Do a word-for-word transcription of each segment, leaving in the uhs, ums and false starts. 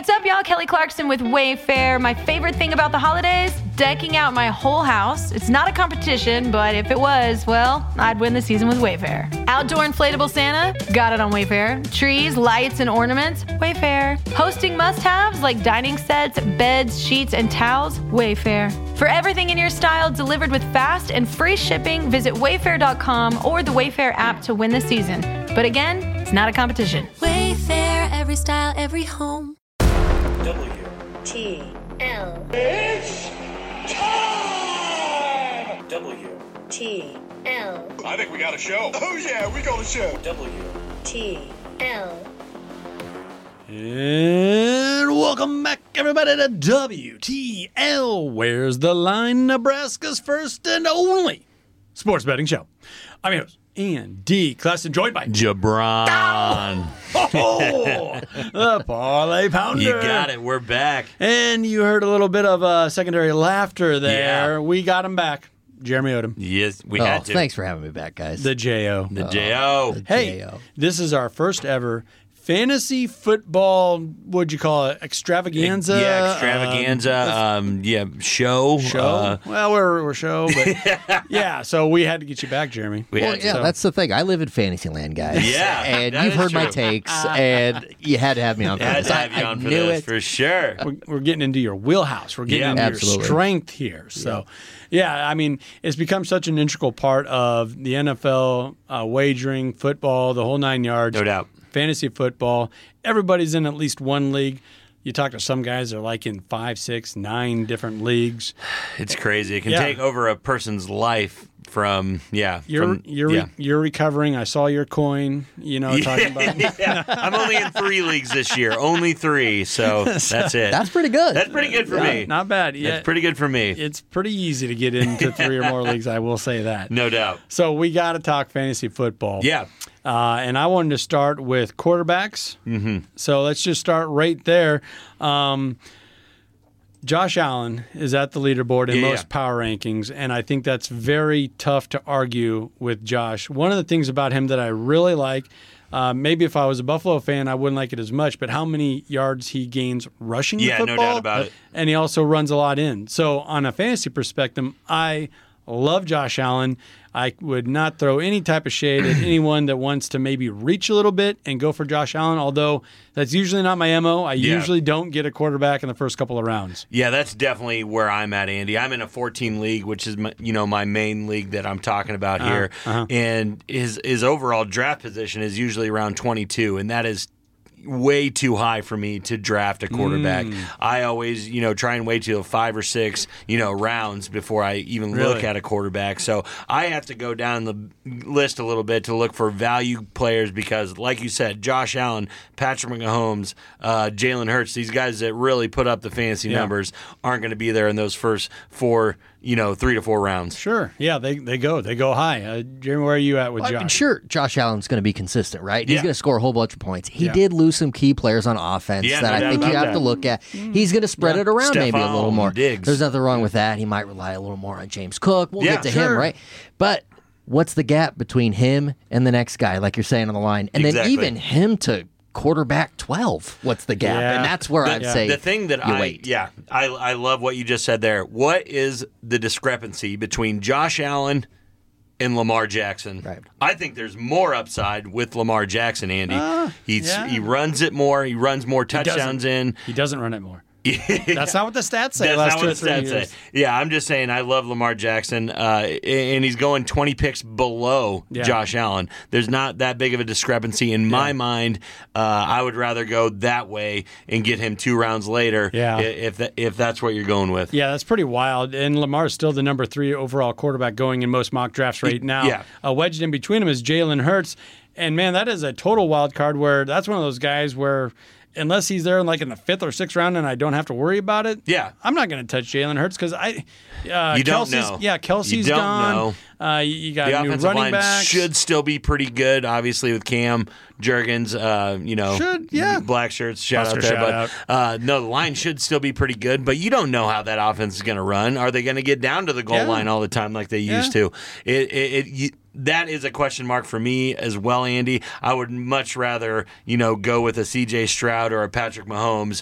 What's up, y'all? Kelly Clarkson with Wayfair. My favorite thing about the holidays? Decking out my whole house. It's not a competition, but if it was, well, I'd win the season with Wayfair. Outdoor inflatable Santa? Got it on Wayfair. Trees, lights, and ornaments? Wayfair. Hosting must-haves like dining sets, beds, sheets, and towels? Wayfair. For everything in your style delivered with fast and free shipping, visit wayfair dot com or the Wayfair app to win the season. But again, it's not a competition. Wayfair, every style, every home. W T L It's time! W T L I think we got a show. Oh yeah, we got a show. W T L. And welcome back, everybody, to W T L. Where's the Line? Nebraska's first and only sports betting show. I'm your host, Andy Claxton, joined by Jabron. Oh, the Parlay Pounder. You got it. We're back. And you heard a little bit of uh, secondary laughter there. Yeah. We got him back. Jeremy Odom. Yes, we Oh, had to. thanks for having me back, guys. The J O. The J O. the Hey, J O. this is our first ever fantasy football, what'd you call it, extravaganza? Yeah, extravaganza. Um, um, yeah, show. Show? Uh, well, we're, we're show, but yeah, so we had to get you back, Jeremy. we Well, had yeah, to. that's the thing. I live in Fantasyland, guys. Yeah, and that you've is heard my true. takes, and you had to have me on for Had this. to have I, you on I for knew this it. for sure. We're, we're getting into your wheelhouse. We're getting Yeah. into Absolutely. your strength here. So, yeah, I mean, it's become such an integral part of the N F L, uh, wagering, football, the whole nine yards. No doubt. Fantasy football. Everybody's in at least one league. You talk to some guys, they're like in five, six, nine different leagues. It's crazy. It can Yeah. take over a person's life from, yeah. You're from, you're yeah. you're recovering. I saw your coin. You know, talking about. yeah. I'm only in three leagues this year. Only three. So that's it. That's pretty good. That's pretty good for me. Not bad. Yeah, That's pretty good for me. it's pretty easy to get into three or more leagues. I will say that. No doubt. So we got to talk fantasy football. Yeah. Uh, and I wanted to start with quarterbacks. Mm-hmm. So let's just start right there. Um, Josh Allen is at the leaderboard in Yeah, most yeah. power rankings, and I think that's very tough to argue with Josh. One of the things about him that I really like, uh, maybe if I was a Buffalo fan, I wouldn't like it as much, but how many yards he gains rushing the Yeah, no football. doubt about it. And he also runs a lot in. So on a fantasy perspective, I love Josh Allen. I would not throw any type of shade at anyone that wants to maybe reach a little bit and go for Josh Allen, although that's usually not my M O. I Yeah. usually don't get a quarterback in the first couple of rounds. Yeah, that's definitely where I'm at, Andy. I'm in a fourteen league, which is my, you know my main league that I'm talking about here, uh-huh. and his his overall draft position is usually around twenty-two, and that is way too high for me to draft a quarterback. Mm. I always, you know, try and wait till five or six, you know, rounds before I even look Really? at a quarterback. So I have to go down the list a little bit to look for value players because, like you said, Josh Allen, Patrick Mahomes, uh, Jalen Hurts, these guys that really put up the fantasy Yeah. numbers aren't going to be there in those first four, you know, three to four rounds. Sure. Yeah, they they go. They go high. Uh, Jeremy, where are you at with I mean, Josh? sure, Josh Allen's going to be consistent, right? He's Yeah. going to score a whole bunch of points. He Yeah. did lose some key players on offense Yeah, that no I doubt think you about have that. to look at. He's going to spread Yeah. it around maybe a little Stephon more. Diggs. There's nothing wrong with that. He might rely a little more on James Cook. We'll Yeah, get to sure. him, right? But what's the gap between him and the next guy, like you're saying on the line? And Exactly. then even him to quarterback twelve. What's the gap? Yeah. And that's where The, I'd say the thing that you I wait. yeah I I love what you just said there. What is the discrepancy between Josh Allen and Lamar Jackson? Right. I think there's more upside with Lamar Jackson, Andy. Uh, He's yeah. he runs it more. He runs more touchdowns in. He doesn't run it more. That's not what the stats say. That's last not two what or the three stats years. say. Yeah, I'm just saying I love Lamar Jackson, uh, and he's going twenty picks below Yeah. Josh Allen. There's not that big of a discrepancy in my mind. Uh, I would rather go that way and get him two rounds later. Yeah. i- if that, if that's what you're going with. Yeah, that's pretty wild. And Lamar's still the number three overall quarterback going in most mock drafts right now. Yeah. Uh, wedged in between them is Jalen Hurts. And, man, that is a total wild card where that's one of those guys where unless he's there in like in the fifth or sixth round and I don't have to worry about it, Yeah. I'm not going to touch Jalen Hurts because I uh, You don't Kelsey's, know. Yeah, Kelsey's You don't gone. know. Uh, you, you got The new offensive running line backs. should still be pretty good, obviously, with Cam Jurgens, uh, you know, Should, yeah. black shirts, shout Buster out there. shout but Uh, no, the line should still be pretty good, but you don't know how that offense is going to run. Are they going to get down to the goal Yeah. line all the time like they Yeah. used to? It, it, it you, that is a question mark for me as well, Andy. I would much rather, you know, go with a C J Stroud or a Patrick Mahomes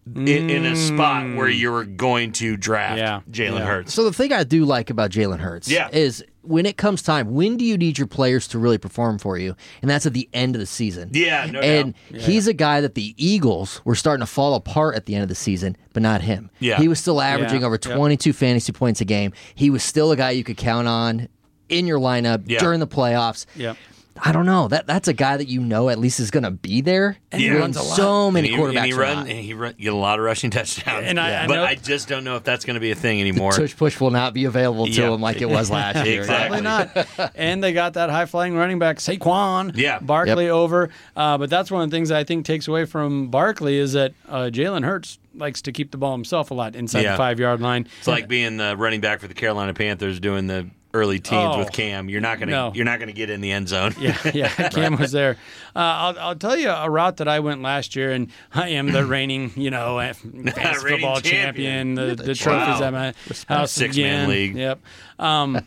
in, in a spot where you're going to draft Yeah. Jalen Yeah. Hurts. So the thing I do like about Jalen Hurts Yeah. is when it comes time, when do you need your players to really perform for you? And that's at the end of the season. Yeah, no And doubt. he's a guy that the Eagles were starting to fall apart at the end of the season, but not him. Yeah. He was still averaging Yeah. over Yep. twenty-two fantasy points a game. He was still a guy you could count on in your lineup Yeah. during the playoffs. Yep. I don't know. That that's a guy that you know at least is going to be there. And Yeah. he runs so many and he, quarterbacks. and he are run, not. and he run, get a lot of rushing touchdowns. And I- I but know- I just don't know if that's going to be a thing anymore. Tush push will not be available to Yeah. him like it was last year. Exactly. Probably not. And they got that high flying running back Saquon Yeah. Barkley Yep. over. Uh, but that's one of the things that I think takes away from Barkley is that uh, Jalen Hurts likes to keep the ball himself a lot inside Yeah. the five yard line. It's like being the running back for the Carolina Panthers doing the early teens Oh, with Cam. You're not gonna no. you're not gonna get in the end zone. Yeah, yeah. Cam was there. Uh, I'll, I'll tell you a route that I went last year, and I am the reigning, you know, uh, fantasy Reigning football champion. champion. The, the Wow. trophies at my house Six-man again. league. Yep. Um,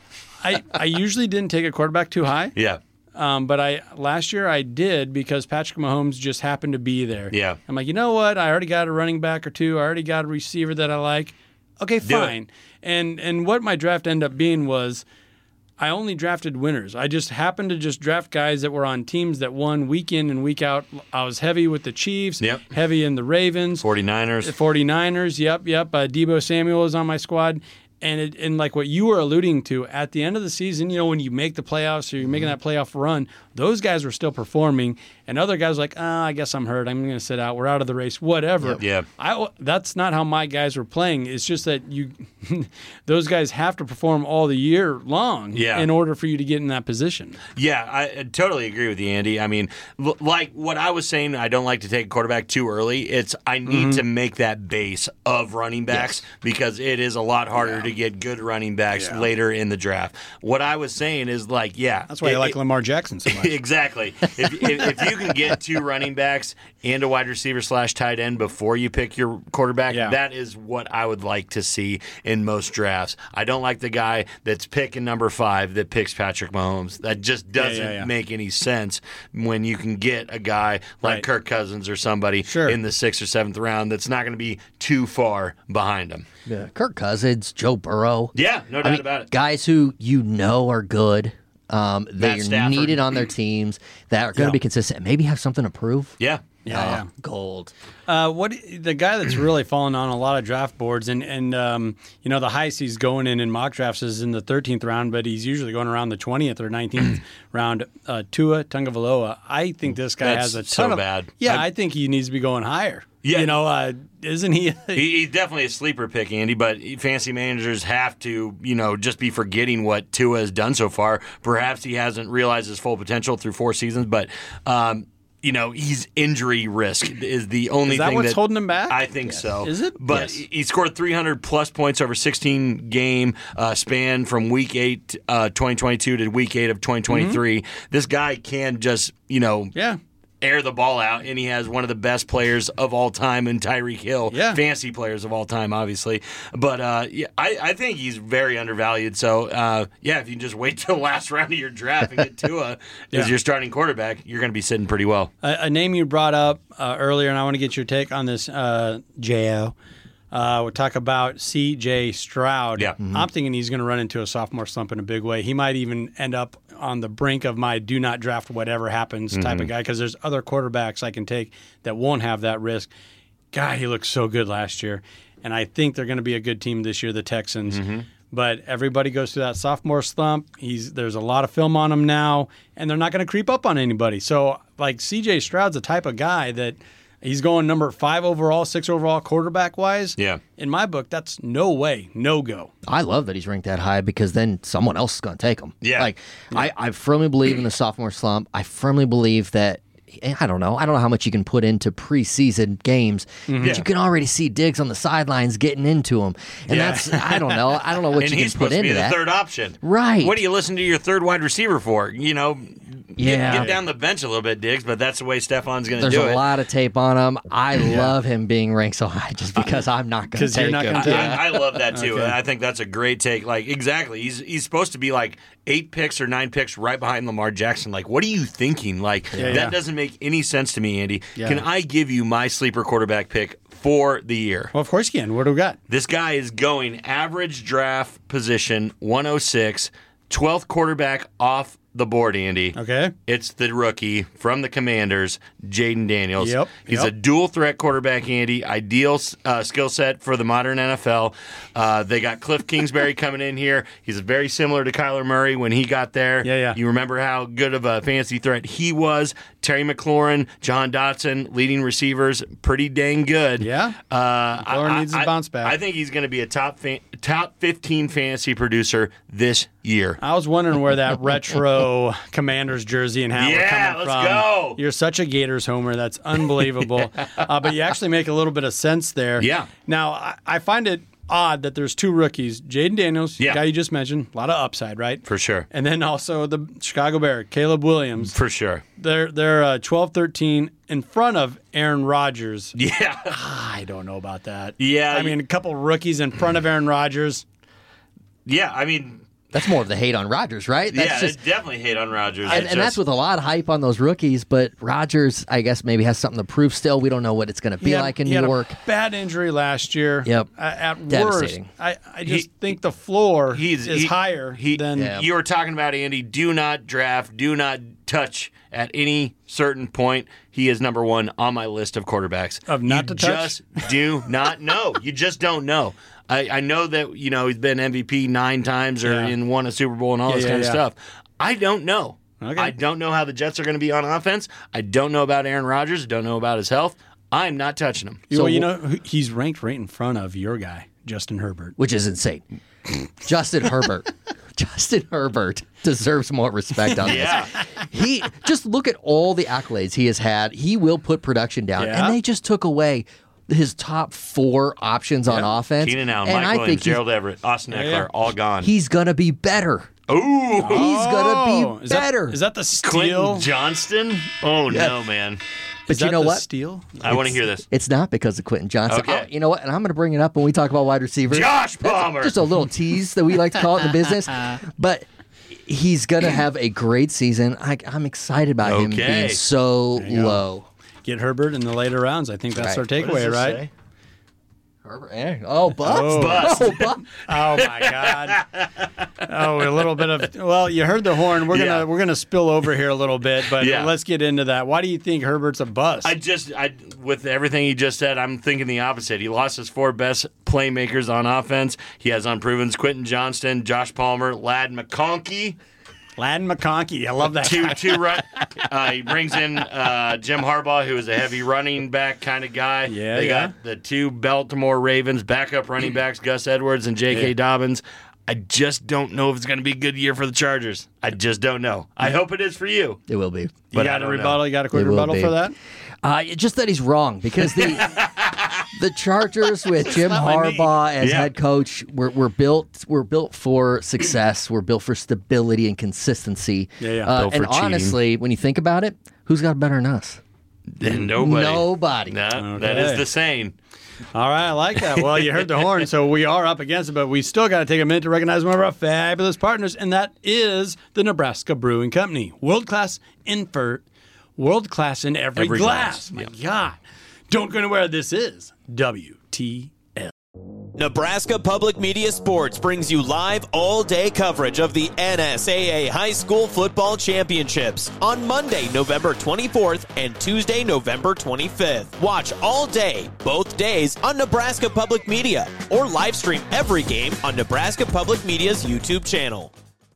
I I usually didn't take a quarterback too high. Yeah. Um, but I last year I did because Patrick Mahomes just happened to be there. Yeah. I'm like, you know what? I already got a running back or two. I already got a receiver that I like. Okay, it. fine. And and what my draft ended up being was I only drafted winners. I just happened to just draft guys that were on teams that won week in and week out. I was heavy with the Chiefs, Yep. heavy in the Ravens, 49ers. 49ers. Yep, yep. Uh, Deebo Samuel was on my squad. And it, and like what you were alluding to, at the end of the season, you know, when you make the playoffs or you're making that playoff run, those guys were still performing, and other guys were like, oh, I guess I'm hurt. I'm going to sit out. We're out of the race. Whatever. Yeah. I, that's not how my guys were playing. It's just that you, those guys have to perform all the year long Yeah. in order for you to get in that position. Yeah, I, I totally agree with you, Andy. I mean, l- like what I was saying, I don't like to take a quarterback too early. It's I need Mm-hmm. to make that base of running backs because it is a lot harder to get good running backs later in the draft. What I was saying is like, yeah. That's why it- I like it- Lamar Jackson so much. Exactly. If, if, if you can get two running backs and a wide receiver slash tight end before you pick your quarterback, Yeah. that is what I would like to see in most drafts. I don't like the guy that's picking number five that picks Patrick Mahomes. That just doesn't yeah, yeah. make any sense when you can get a guy like Right. Kirk Cousins or somebody Sure. in the sixth or seventh round that's not going to be too far behind him. Yeah. Kirk Cousins, Joe Burrow. Yeah, no doubt I mean, about it. guys who you know are good, um, that Matt are Stafford. needed on their teams, that are going to Yeah. be consistent, maybe have something to prove. Yeah. Yeah, Oh, yeah. Gold. Uh, what the guy that's really fallen on a lot of draft boards, and and um, you know the highest he's going in in mock drafts is in the thirteenth round, but he's usually going around the twentieth or nineteenth round. Uh, Tua Tagovailoa, I think this guy That's has a so ton of bad. Yeah, I- I think he needs to be going higher. Yeah. you know, uh, isn't he? He, he's definitely a sleeper pick, Andy, but fantasy managers have to, you know, just be forgetting what Tua has done so far. Perhaps he hasn't realized his full potential through four seasons, but, um, you know, he's injury risk is the only Is that thing what's that holding him back? I think so. Is it? But Yes. he scored three hundred plus points over sixteen game uh, span from week eight, uh, twenty twenty-two to week eight of twenty twenty-three. Mm-hmm. This guy can just, you know, yeah. air the ball out, and he has one of the best players of all time in Tyreek Hill. Yeah. Fantasy players of all time, obviously. But uh, yeah, I, I think he's very undervalued. So, uh, yeah, if you can just wait till the last round of your draft and get Tua Yeah. as your starting quarterback, you're going to be sitting pretty well. A, a name you brought up uh, earlier, and I want to get your take on this, uh, J O. Uh, we'll talk about C J Stroud. Yeah. I'm thinking he's going to run into a sophomore slump in a big way. He might even end up on the brink of my do not draft whatever happens type Mm-hmm. of guy because there's other quarterbacks I can take that won't have that risk. God, he looked so good last year, and I think they're going to be a good team this year, the Texans. Mm-hmm. But everybody goes through that sophomore slump. He's there's a lot of film on him now, and they're not going to creep up on anybody. So, like C J Stroud's the type of guy that he's going number five overall, six overall quarterback wise. Yeah. In my book, that's no way, no go. I love that he's ranked that high because then someone else is going to take him. Yeah. Like, I, I firmly believe in the sophomore slump. I firmly believe that, I don't know, I don't know how much you can put into preseason games, but Yeah. you can already see Diggs on the sidelines getting into them. And Yeah. that's, I don't know, I don't know what And you he's can put supposed to into be the that. third option. Right. What do you listen to your third wide receiver for? You know, Yeah. get, get down the bench a little bit, Diggs, but that's the way Stefan's going to There's do a it. lot of tape on him. I love him being ranked so high just because I'm not going to 'Cause take you're not him. gonna take him. I, I love that too. Okay. I think that's a great take. Like exactly, he's he's supposed to be like eight picks or nine picks right behind Lamar Jackson. Like, what are you thinking? Like Yeah, that yeah. doesn't make any sense to me, Andy. Yeah. Can I give you my sleeper quarterback pick for the year. Well, of course you can. What do we got? This guy is going average draft position one oh six, twelfth quarterback off the board, Andy. Okay. It's the rookie from the Commanders, Jaden Daniels. Yep, He's yep. a dual threat quarterback, Andy. Ideal uh, skill set for the modern N F L. Uh, they got Cliff Kingsbury coming in here. He's very similar to Kyler Murray when he got there. Yeah, yeah. You remember how good of a fantasy threat he was. Terry McLaurin, John Dotson, leading receivers, pretty dang good. Yeah. Uh, McLaurin I, needs to I- bounce back. I think he's going to be a top fa- top fifteen fantasy producer this year. I was wondering where that retro Commanders jersey and hat Yeah, were coming let's from. go. You're such a Gators homer. That's unbelievable. uh, but you actually make a little bit of sense there. Yeah. Now, I, I find it odd that there's two rookies. Jaden Daniels, Yeah. the guy you just mentioned, a lot of upside, right? For sure. And then also the Chicago Bear, Caleb Williams. For sure. They're they're uh, twelve thirteen in front of Aaron Rodgers. Yeah. I don't know about that. Yeah, I you- mean, a couple rookies in front of Aaron Rodgers. Yeah, I mean, That's more of the hate on Rodgers, right? That's yeah, just, it's definitely hate on Rodgers. and, It's and that's just- with a lot of hype on those rookies. But Rodgers, I guess, maybe has something to prove still. We don't know what it's going to be He had- like in he New had York. A bad injury last year. Yep. Uh, at worst, Devastating. I, I just He- think the floor he's is he- higher he- than. Yeah. You were talking about, Andy. Do not draft. Do not touch at any certain point. He is number one on my list of quarterbacks. Of not you to touch? Just do not know. You just don't know. I, I know that you know he's been M V P nine times or Yeah. in won a Super Bowl and all Yeah, this yeah, kind of yeah. stuff. I don't know. Okay. I don't know how the Jets are going to be on offense. I don't know about Aaron Rodgers. I don't know about his health. I'm not touching him. well, So- you know, who- he's ranked right in front of your guy, Justin Herbert. Which is insane. Justin Herbert. Justin Herbert deserves more respect on Yeah. this. He just look at all the accolades he has had. He will put production down, Yeah. and they just took away his top four options on Yeah. offense. Keenan Allen, and Mike I Williams, think he's, Gerald Everett, Austin Eckler, yeah. all gone. he's gonna be better. Ooh. He's gonna Oh, be is that- better. Is that the steal? Quentin Johnston? Oh, no, man. but Is you that know the what? Steal? I want to hear this. It's not because of Quentin Johnson. Okay. Oh, you know what? And I'm going to bring it up when we talk about wide receivers. Josh That's Palmer. Just a little tease that we like to call it in the business. But he's going to have a great season. I, I'm excited about him Okay. being so you go. low. Get Herbert in the later rounds. I think that's Right. our What does takeaway, this right? say? Herbert, eh? Oh, Bucks. Oh. Bust. Oh, Bucks. Oh my God! Oh, a little bit of. Well, you heard the horn. We're Yeah. gonna we're gonna spill over here a little bit, but Yeah. let's get into that. Why do you think Herbert's a bust? I just, I with everything he just said, I'm thinking the opposite. He lost his four best playmakers on offense. He has unprovens Quentin Johnston, Josh Palmer, Lad McConkey. Ladin McConkey. I love that. Two, guy. two run. Uh, he brings in uh, Jim Harbaugh, who is a heavy running back kind of guy. Yeah, they yeah. got the two Baltimore Ravens backup running backs, Gus Edwards and J K. Yeah. Dobbins. I just don't know if it's going to be a good year for the Chargers. I just don't know. I hope it is for you. It will be. You but I got a don't rebuttal? know. You got a quick It will rebuttal be. for that? Uh, just that he's wrong because the the Chargers with Jim not like me. Harbaugh as Yeah. head coach were, were built were built for success. We're built for stability and consistency. Yeah, yeah. Uh, Built and for cheating. honestly, when you think about it, who's got better than us? Nobody. Nobody. No, that is Okay. the saying. All right, I like that. Well, you heard the horn, so we are up against it, but we still got to take a minute to recognize one of our fabulous partners, and that is the Nebraska Brewing Company. World class in for, world class in every, Every glass. glass, My yeah. God, don't go anywhere. This is W T L. Nebraska Public Media Sports brings you live all-day coverage of the N S A A High School Football Championships on Monday, November twenty-fourth and Tuesday, November twenty-fifth. Watch all day, both days on Nebraska Public Media or live stream every game on Nebraska Public Media's YouTube channel.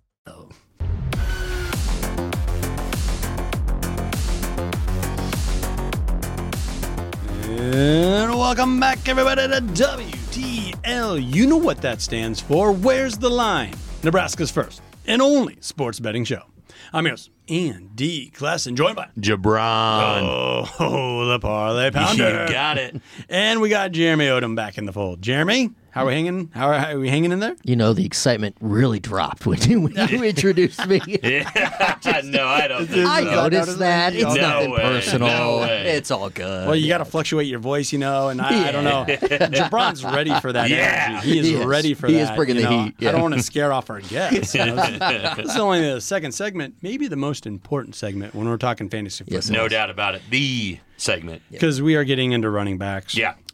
And welcome back, everybody, to W T L. You know what that stands for. Where's the line? Nebraska's first and only sports betting show. I'm yours, Andy Klassen, joined by Jabron. Oh, the Parlay Pounder. You got it. And we got Jeremy Odom back in the fold. Jeremy, how are we hanging? How are, how are we hanging in there? You know, the excitement really dropped when you, when you introduced me. no, I don't think I so. noticed notice that. that? It's No nothing way. personal. No way. It's all good. Well, you got to fluctuate your voice, you know, and I, I don't know. Jabron's ready for that Yeah. energy. He is He is. ready for He that. is bringing you the know. heat, I yeah. don't want to scare off our guests. You know. This is only the second segment, maybe the most important segment when we're talking fantasy football. Yes, No doubt about it. The segment. Because we are getting into running backs. Yeah.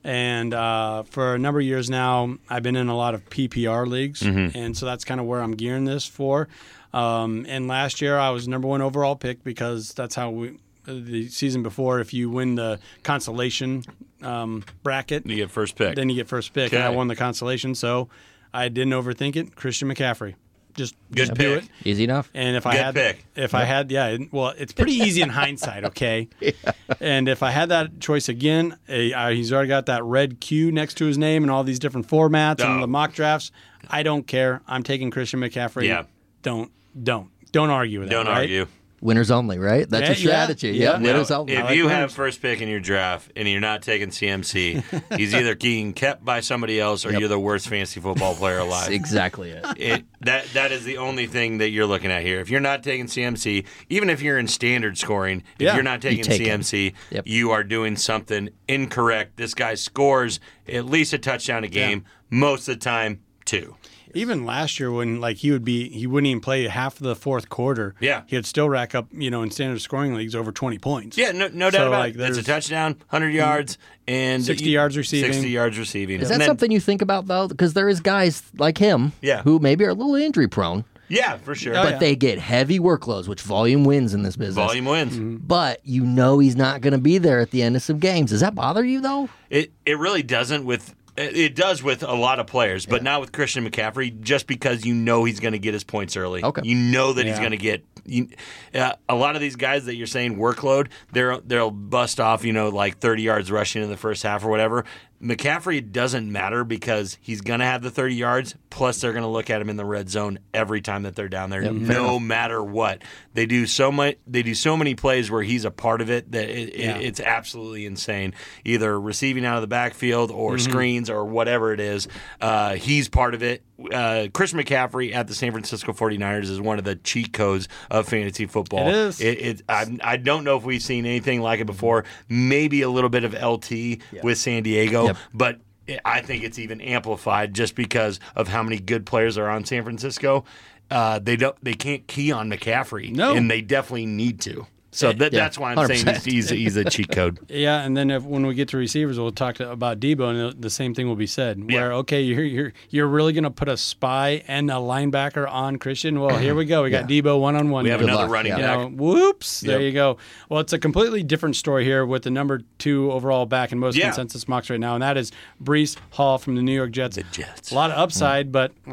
And uh, for a number of years now, I've been in a lot of P P R leagues, Mm-hmm. and so that's kind of where I'm gearing this for. Um, and last year, I was number one overall pick because that's how we. The season before, if you win the consolation um, bracket, You get first pick. then you get first pick. And I Okay. won the consolation, so I didn't overthink it. Christian McCaffrey, just Good just do pick. it. Easy enough. And if I Good had, pick. if I had, yeah, it- well, it's pretty easy in hindsight, okay. And if I had that choice again, eh, uh, he's already got that red Q next to his name and all these different formats Oh. and the mock drafts. I don't care. I'm taking Christian McCaffrey. Yeah. Don't, don't, don't argue with Don't that. right? argue. Winners only, right? That's Yeah, your yeah, strategy. yeah. Yeah, No, winners only. If I like you winners. have first pick in your draft and you're not taking C M C, he's either being kept by somebody else or Yep. you're the worst fantasy football player alive. That's exactly it. It, that that is the only thing that you're looking at here. If you're not taking C M C, even if you're in standard scoring, if Yeah, you're not taking take him. C M C, Yep. you are doing something incorrect. This guy scores at least a touchdown a game, most of the time two. Even last year, when like he would be, he wouldn't even play half of the fourth quarter. Yeah. he would still rack up, you know, in standard scoring leagues over twenty points. Yeah, no, no doubt So, about like, it. It's a there's- touchdown, one hundred yards, and sixty yards receiving. sixty yards receiving. Is that And then- something you think about, though? Because there is guys like him Yeah. who maybe are a little injury prone, Yeah, for sure. Oh, but yeah. they get heavy workloads, which volume wins in this business. Volume wins. Mm-hmm. But you know he's not going to be there at the end of some games. Does that bother you, though? It it really doesn't with it does with a lot of players, but not with Christian McCaffrey. Just because you know he's going to get his points early, Okay. you know that he's Yeah. going to get. You, uh, a lot of these guys that you're saying workload, they're they'll bust off, you know, like thirty yards rushing in the first half or whatever. McCaffrey, it doesn't matter because he's going to have the thirty yards. Plus, they're going to look at him in the red zone every time that they're down there, no matter what. They do so much. They do so many plays where he's a part of it that it, Yeah. it, it's absolutely insane. Either receiving out of the backfield or Mm-hmm. screens or whatever it is, uh, he's part of it. Uh, Chris McCaffrey at the San Francisco forty-niners is one of the cheat codes of fantasy football. It is. It, it, I, I don't know if we've seen anything like it before. Maybe a little bit of L T with San Diego, Yep. but I think it's even amplified just because of how many good players are on San Francisco. Uh, they don't. They can't key on McCaffrey, No. and they definitely need to. So that, Yeah, that's why I'm one hundred saying percent. he's, he's, he's a cheat code. Yeah, and then if, when we get to receivers, we'll talk to, about Debo, and the, the same thing will be said. Where Yeah. okay, you're you're you're really going to put a spy and a linebacker on Christian? Well, here we go. We got Debo one on one. We have Good another luck, running yeah. back. You know, whoops! There Yep. you go. Well, it's a completely different story here with the number two overall back in most Yeah. consensus mocks right now, and that is Breece Hall from the New York Jets. The Jets. A lot of upside, but uh,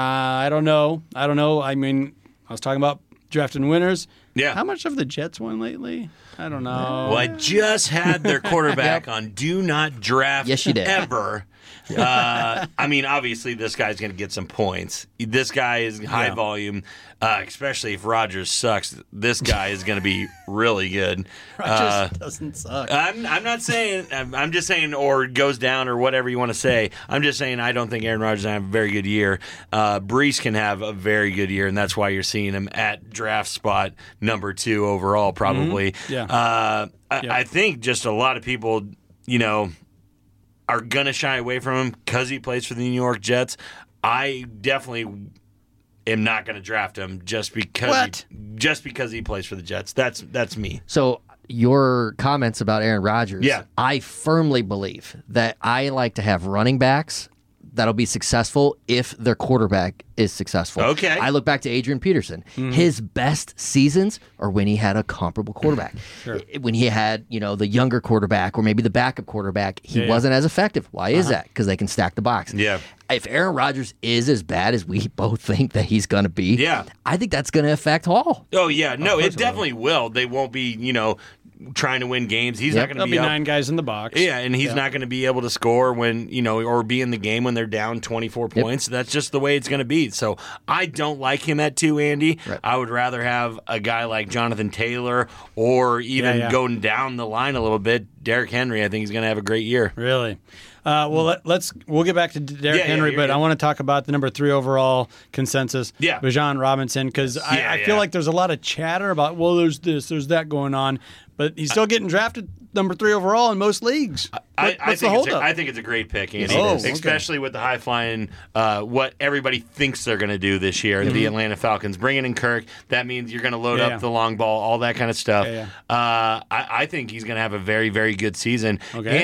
I don't know. I don't know. I mean, I was talking about drafting winners. Yeah. How much have the Jets won lately? I don't know. Well, I just had their quarterback on do not draft Yes, you did. ever. Uh, I mean, obviously, this guy's going to get some points. This guy is high Yeah. volume, uh, especially if Rodgers sucks. This guy is going to be really good. Uh, Just doesn't suck. I'm, I'm not saying, I'm, I'm just saying, or goes down or whatever you want to say. I'm just saying I don't think Aaron Rodgers is going to have a very good year. Uh, Breece can have a very good year, and that's why you're seeing him at draft spot number two overall, probably. Yeah. Uh, I, Yeah. I think just a lot of people, you know, are going to shy away from him because he plays for the New York Jets. I definitely am not going to draft him just because What? He, just because he plays for the Jets. That's that's me. So your comments about Aaron Rodgers, Yeah. I firmly believe that I like to have running backs that'll be successful if their quarterback is successful. Okay. I look back to Adrian Peterson. Mm-hmm. His best seasons are when he had a comparable quarterback. When he had, you know, the younger quarterback or maybe the backup quarterback, he Yeah, yeah. wasn't as effective. Why is that? Because they can stack the box. Yeah. If Aaron Rodgers is as bad as we both think that he's going to be, Yeah. I think that's going to affect Hall. Oh yeah, no, course it it definitely will. They won't be, you know, trying to win games. He's Yep. not going to There'll be, be up. nine guys in the box. Yeah, and he's not going to be able to score when, you know, or be in the game when they're down twenty-four Yep. points. That's just the way it's going to be. So I don't like him at two, Andy. Right. I would rather have a guy like Jonathan Taylor or even Yeah, yeah. going down the line a little bit, Derrick Henry. I think he's going to have a great year. Really? Uh, well, let, let's we'll get back to Derrick Yeah, yeah, Henry, you're but good. I want to talk about the number three overall consensus, Yeah. Bijan Robinson, because I, Yeah, I yeah. feel like there's a lot of chatter about well, there's this, there's that going on, but he's still getting drafted number three overall in most leagues. What, I, I what's the think it's a, holdup? I think it's a great pick, Andy. Oh, okay. Especially with the high flying, uh, what everybody thinks they're going to do this year. The Atlanta Falcons bringing in Kirk. That means you're going to load Yeah, up yeah. the long ball, all that kind of stuff. Yeah, Uh, I, I think he's going to have a very, very good season. Okay. And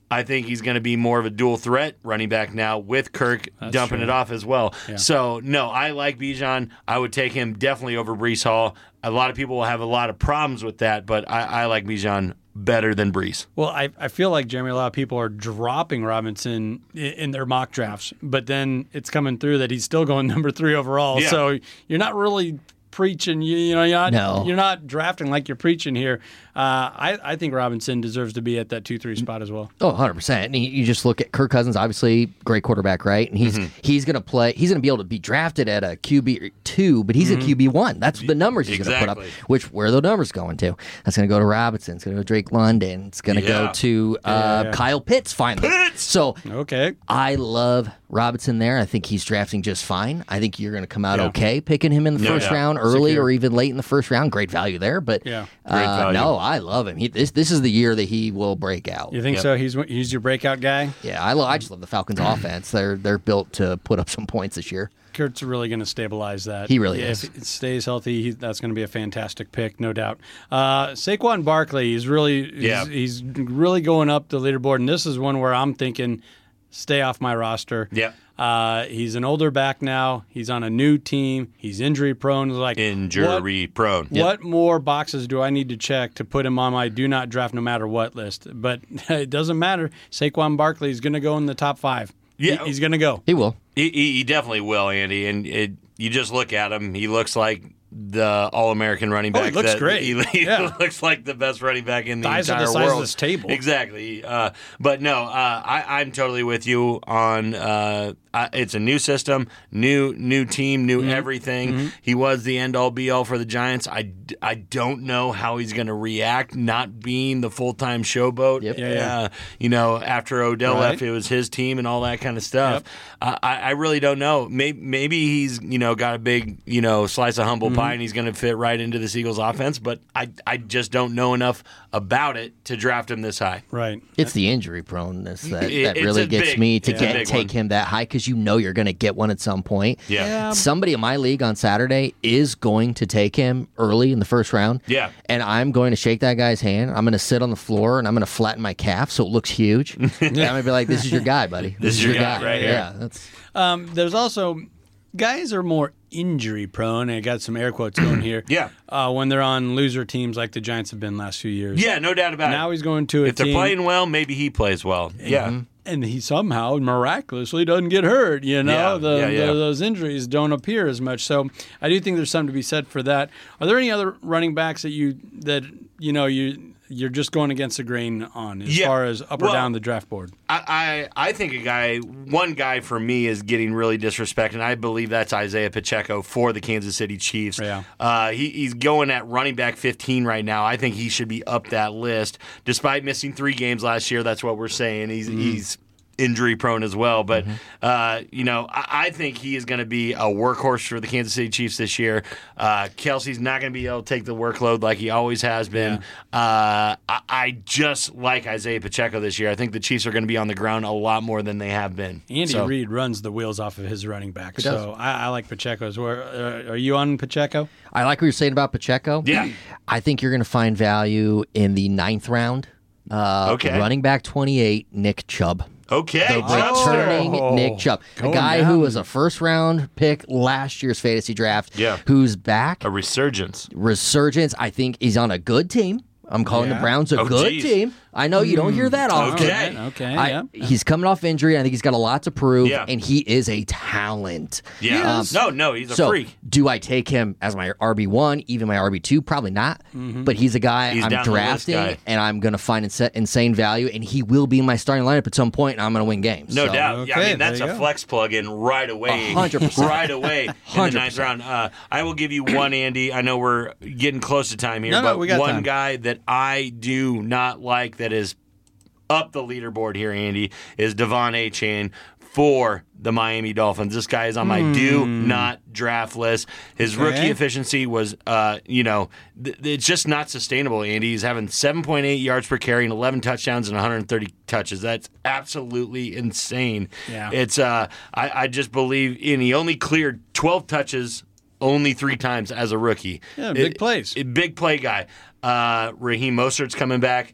I think he's going to be more of a dual threat running back now with Kirk That's dumping true. it off as well. Yeah. So, no, I like Bijan. I would take him definitely over Breece Hall. A lot of people will have a lot of problems with that, but I, I like Bijan better than Breece. Well, I, I feel like, Jeremy, a lot of people are dropping Robinson in, in their mock drafts, but then it's coming through that he's still going number three overall. Yeah. So you're not really preaching. You, you know, you're not, No. you're not drafting like you're preaching here. Uh, I, I think Robinson deserves to be at that two three spot as well. Oh, one hundred percent. And you you just look at Kirk Cousins, obviously great quarterback, right? And he's he's going to play, he's going to be able to be drafted at a Q B two, but he's a Q B one. That's the numbers he's going to put up. Exactly. Which, where are the numbers going to? That's going to go to Robinson. It's going to go to Drake London. It's going to Yeah. go to uh, Yeah, yeah. Kyle Pitts finally. Pitts! So Okay. I love Robinson there. I think he's drafting just fine. I think you're going to come out Yeah. okay picking him in the No first doubt. round, early Secure. or even late in the first round. Great value there. But Yeah. Great uh, value. no, I love him. He, this this is the year that he will break out. You think Yep. so? He's he's your breakout guy? Yeah, I, lo- I just love the Falcons' offense. They're they're built to put up some points this year. Kurt's really going to stabilize that. He really Yeah, is. If it stays healthy, he, that's going to be a fantastic pick, no doubt. Uh, Saquon Barkley is really Yeah. he's, he's really going up the leaderboard, and this is one where I'm thinking, stay off my roster. Yep. Uh, he's an older back now. He's on a new team. He's injury prone. Like Injury what, prone. What more boxes do I need to check to put him on my do not draft no matter what list? But it doesn't matter. Saquon Barkley is going to go in the top five. Yeah. He- he's going to go. He will. He, he he definitely will, Andy. And it, you just look at him; he looks like the All-American running Oh, he back. looks that- great. He, he Yeah. looks like the best running back in the Thighs are entire the size of world. this table. Exactly. Uh, but no, uh, I, I'm totally with you on. Uh, I, it's a new system, new new team, new Mm-hmm. everything. He was the end all be all for the Giants. I, d- I don't know how he's going to react, not being the full time showboat. Yep. Yeah, yeah. Uh, you know, after Odell Right. left, it was his team and all that kind of stuff. Yep. Uh, I, I really don't know. Maybe, maybe he's you know got a big you know slice of humble Mm-hmm. pie and he's going to fit right into the Eagles offense. But I I just don't know enough about it to draft him this high. Right. It's the injury proneness that, It- that it's really a gets big- me to it's a get big take one. him that high because you know you're going to get one at some point. Yeah. Yeah. Somebody in my league on Saturday is going to take him early in the first round. Yeah. And I'm going to shake that guy's hand. I'm going to sit on the floor and I'm going to flatten my calf so it looks huge. And I'm going to be like, this is your guy, buddy. This, is your guy right here. Yeah. That's Um, there's also guys are more injury prone. I got some air quotes going here. Yeah. Uh, when they're on loser teams like the Giants have been last few years. Yeah, no doubt about Now it. he's going to a If they're team, playing well, maybe he plays well. Yeah. and he somehow miraculously doesn't get hurt. You know, Yeah, the, yeah, yeah. the those injuries don't appear as much. So I do think there's something to be said for that. Are there any other running backs that you that you know you you're just going against the grain on as Yeah. far as up or Well, down the draft board? I, I I think a guy, one guy for me is getting really disrespected, and I believe that's Isaiah Pacheco for the Kansas City Chiefs. Yeah. Uh, he, he's going at running back fifteen right now. I think he should be up that list, despite missing three games last year. That's what we're saying. He's he's injury prone as well, but uh, you know I, I think he is going to be a workhorse for the Kansas City Chiefs this year. Uh, Kelsey's not going to be able to take the workload like he always has been. Uh, I, I just like Isaiah Pacheco this year. I think the Chiefs are going to be on the ground a lot more than they have been. Andy So- Reid runs the wheels off of his running back, does. so I, I like Pacheco's. Where uh, are you on Pacheco? I like what you're saying about Pacheco. Yeah. I think you're going to find value in the ninth round. Uh, Okay. Running back twenty-eight, Nick Chubb. Okay, The Chubbster. returning Oh, Nick Chubb, a going guy down. who was a first round pick last year's fantasy draft, Yeah. who's back, a resurgence. resurgence. I think he's on a good team. I'm calling Yeah. the Browns a Oh, good geez. team. I know you don't hear that often. Okay. Okay, I- yeah. He's coming off injury. I think he's got a lot to prove, Yeah. and he is a talent. Yeah. Um, no, no, he's a so, freak. do I take him as my R B one, even my R B two? Probably not. But he's a guy He's I'm down the list drafting, guy. and I'm going to find insa- insane value, and he will be in my starting lineup at some point, and I'm going to win games. No So, doubt. Yeah, I Okay, mean, that's there a you go. flex plug-in right away. A hundred percent. Right away in the Hundred ninth percent. round. Uh, I will give you one, Andy. I know we're getting close to time here, No, no, but we got one time. guy that I do not like that is up the leaderboard here, Andy, is Devon Achane for the Miami Dolphins. This guy is on my do not draft list. His rookie Okay. efficiency was, uh, you know, th- it's just not sustainable, Andy. He's having seven point eight yards per carry and eleven touchdowns and one hundred thirty touches. That's absolutely insane. Yeah. It's, uh, I, I just believe, and he only cleared twelve touches only three times as a rookie. Yeah, big It- plays. it- big play guy. Uh, Raheem Mostert's coming back.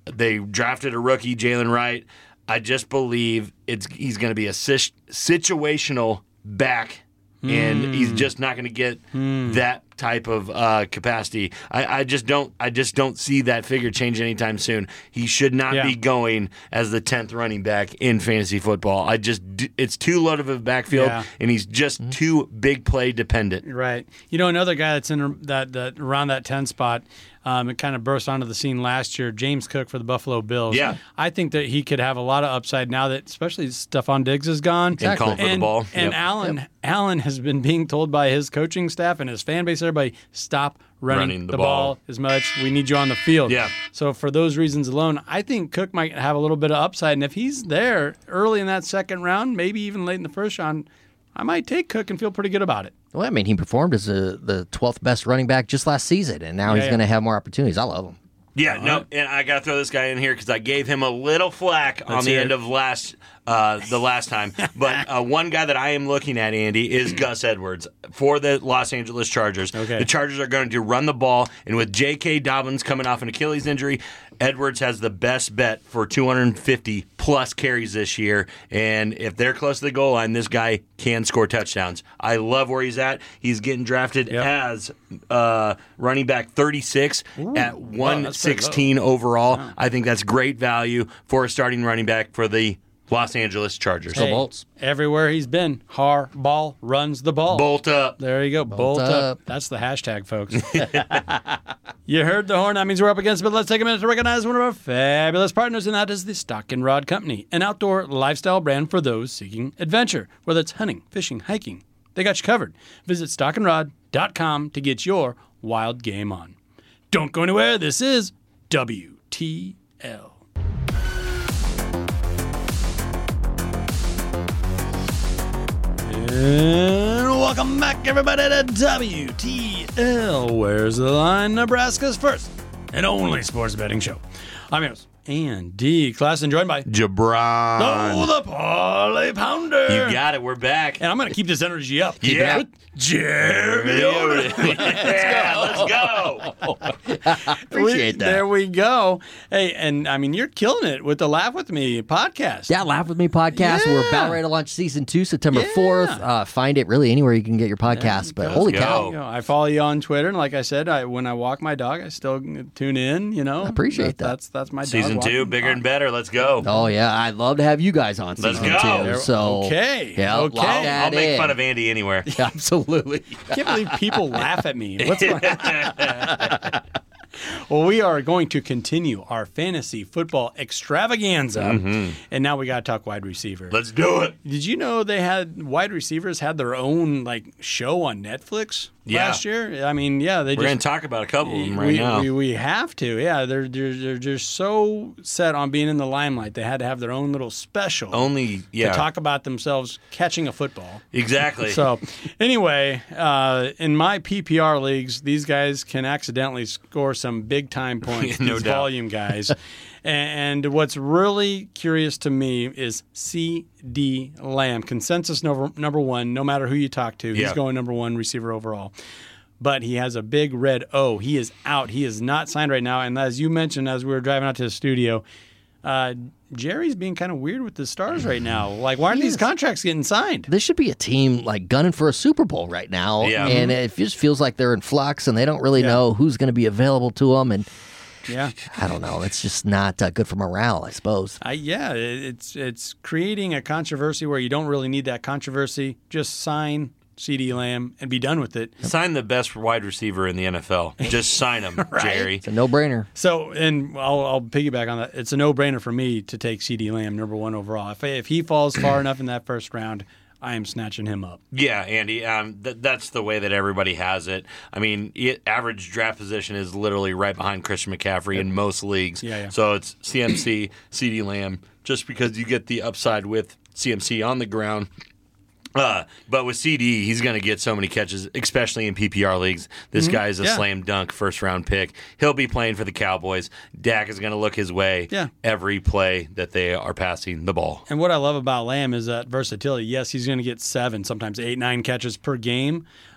they drafted a rookie, Jalen Wright. I just believe it's he's going to be a si- situational back, and Hmm. he's just not going to get that type of uh, capacity. I, I just don't. I just don't see that figure change anytime soon. He should not Yeah. be going as the tenth running back in fantasy football. I just it's too low of a backfield, Yeah. and he's just too big play dependent. Right. You know, another guy that's in that, that around that ten spot, um, it kind of burst onto the scene last year, James Cook for the Buffalo Bills. Yeah. I think that he could have a lot of upside now that especially Stephon Diggs is gone. And calling for the And- ball. And Yep. Allen Allen has been being told by his coaching staff and his fan base, everybody, stop running, Running the the, ball. ball. as much. We need you on the field. Yeah. So for those reasons alone, I think Cook might have a little bit of upside. And if he's there early in that second round, maybe even late in the first round, I might take Cook and feel pretty good about it. Well, I mean, he performed as a, the twelfth best running back just last season, and now Yeah, he's yeah. going to have more opportunities. I love him. Yeah, no, and I got to throw this guy in here because I gave him a little flack on Let's the hear end it. of last uh, the last time. But uh, one guy that I am looking at, Andy, is Gus Edwards for the Los Angeles Chargers. Okay. The Chargers are going to run the ball, and with J K. Dobbins coming off an Achilles injury, Edwards has the best bet for two hundred fifty plus carries this year. And if they're close to the goal line, this guy can score touchdowns. I love where he's at. He's getting drafted Yep. as uh, running back thirty-six at one sixteen overall. I think that's great value for a starting running back for the Los Angeles Chargers. Go Bolts. Everywhere he's been, Harbaugh runs the ball. Bolt up. There you go. Bolt, up. up. That's the hashtag, folks. You heard the horn. That means we're up against it. But let's take a minute to recognize one of our fabulous partners, and that is the Stock and Rod Company, an outdoor lifestyle brand for those seeking adventure, whether it's hunting, fishing, hiking. They got you covered. Visit stock and rod dot com to get your wild game on. Don't go anywhere. This is W T L. And welcome back, everybody, to W T L. Where's the line? Nebraska's first and only sports betting show. I'm yours, Andy Klassen, joined by Jabron. Oh, the Parlay Pounder. You got it. We're back. And I'm going to keep this energy up. Keep Yeah. it up. Jeremy Oden. Yeah, let's go. Appreciate We- that. There we go. Hey, and I mean, you're killing it with the Laugh With Me podcast. Yeah, Laugh With Me podcast. We're Yeah. about ready to launch season two, September Yeah. fourth. Uh, find it really anywhere you can get your podcast. But go. holy Let's cow. go. You know, I follow you on Twitter, and like I said, I, when I walk my dog, I still tune in. You know, appreciate that. That's that's my dog Season two, walking bigger the and better. Let's go. Oh, yeah. I'd love to have you guys on Let's season go. two. There- So, okay. Yeah, Okay. lock I'll- that I'll make in. fun of Andy anywhere. Absolutely. I can't believe people laugh at me. What's going on? Well, we are going to continue our fantasy football extravaganza, and now we got to talk wide receiver. Let's do it. Did you know they had wide receivers had their own like show on Netflix Yeah. last year? I mean, yeah, they We're going just to talk about a couple of them right we, now. We, we have to, yeah. They're, they're they're just so set on being in the limelight. They had to have their own little special Only, yeah. to talk about themselves catching a football. Exactly. So, anyway, uh, in my P P R leagues, these guys can accidentally score some big time points. No these doubt. volume guys. And what's really curious to me is C D Lamb, consensus number, number one, no matter who you talk to. He's Yeah. going number one receiver overall. But he has a big red O. He is out. He is not signed right now. And as you mentioned, as we were driving out to the studio, uh, Jerry's being kind of weird with the stars right now. Like, why aren't these contracts getting signed? This should be a team like gunning for a Super Bowl right now. Yeah. And it just feels like they're in flux and they don't really Yeah. know who's going to be available to them. And Yeah. I don't know. It's just not uh, good for morale, I suppose. I, yeah, it- it's it's creating a controversy where you don't really need that controversy. Just sign C D Lamb and be done with it. Sign the best wide receiver in the N F L. Just sign him, Jerry. It's a no-brainer. So, and I'll, I'll piggyback on that. It's a no-brainer for me to take C D Lamb number one overall. If if he falls far enough in that first round, I am snatching him up. Yeah, Andy, um, th- that's the way that everybody has it. I mean, it, average draft position is literally right behind Christian McCaffrey in most leagues. Yeah, yeah. So it's C M C, C D Lamb, just because you get the upside with C M C on the ground. Uh, but with C D, he's going to get so many catches, especially in P P R leagues. This guy is a Yeah. slam dunk first round pick. He'll be playing for the Cowboys. Dak is going to look his way Yeah. every play that they are passing the ball. And what I love about Lamb is that versatility. Yes, he's going to get seven, sometimes eight, nine catches per game.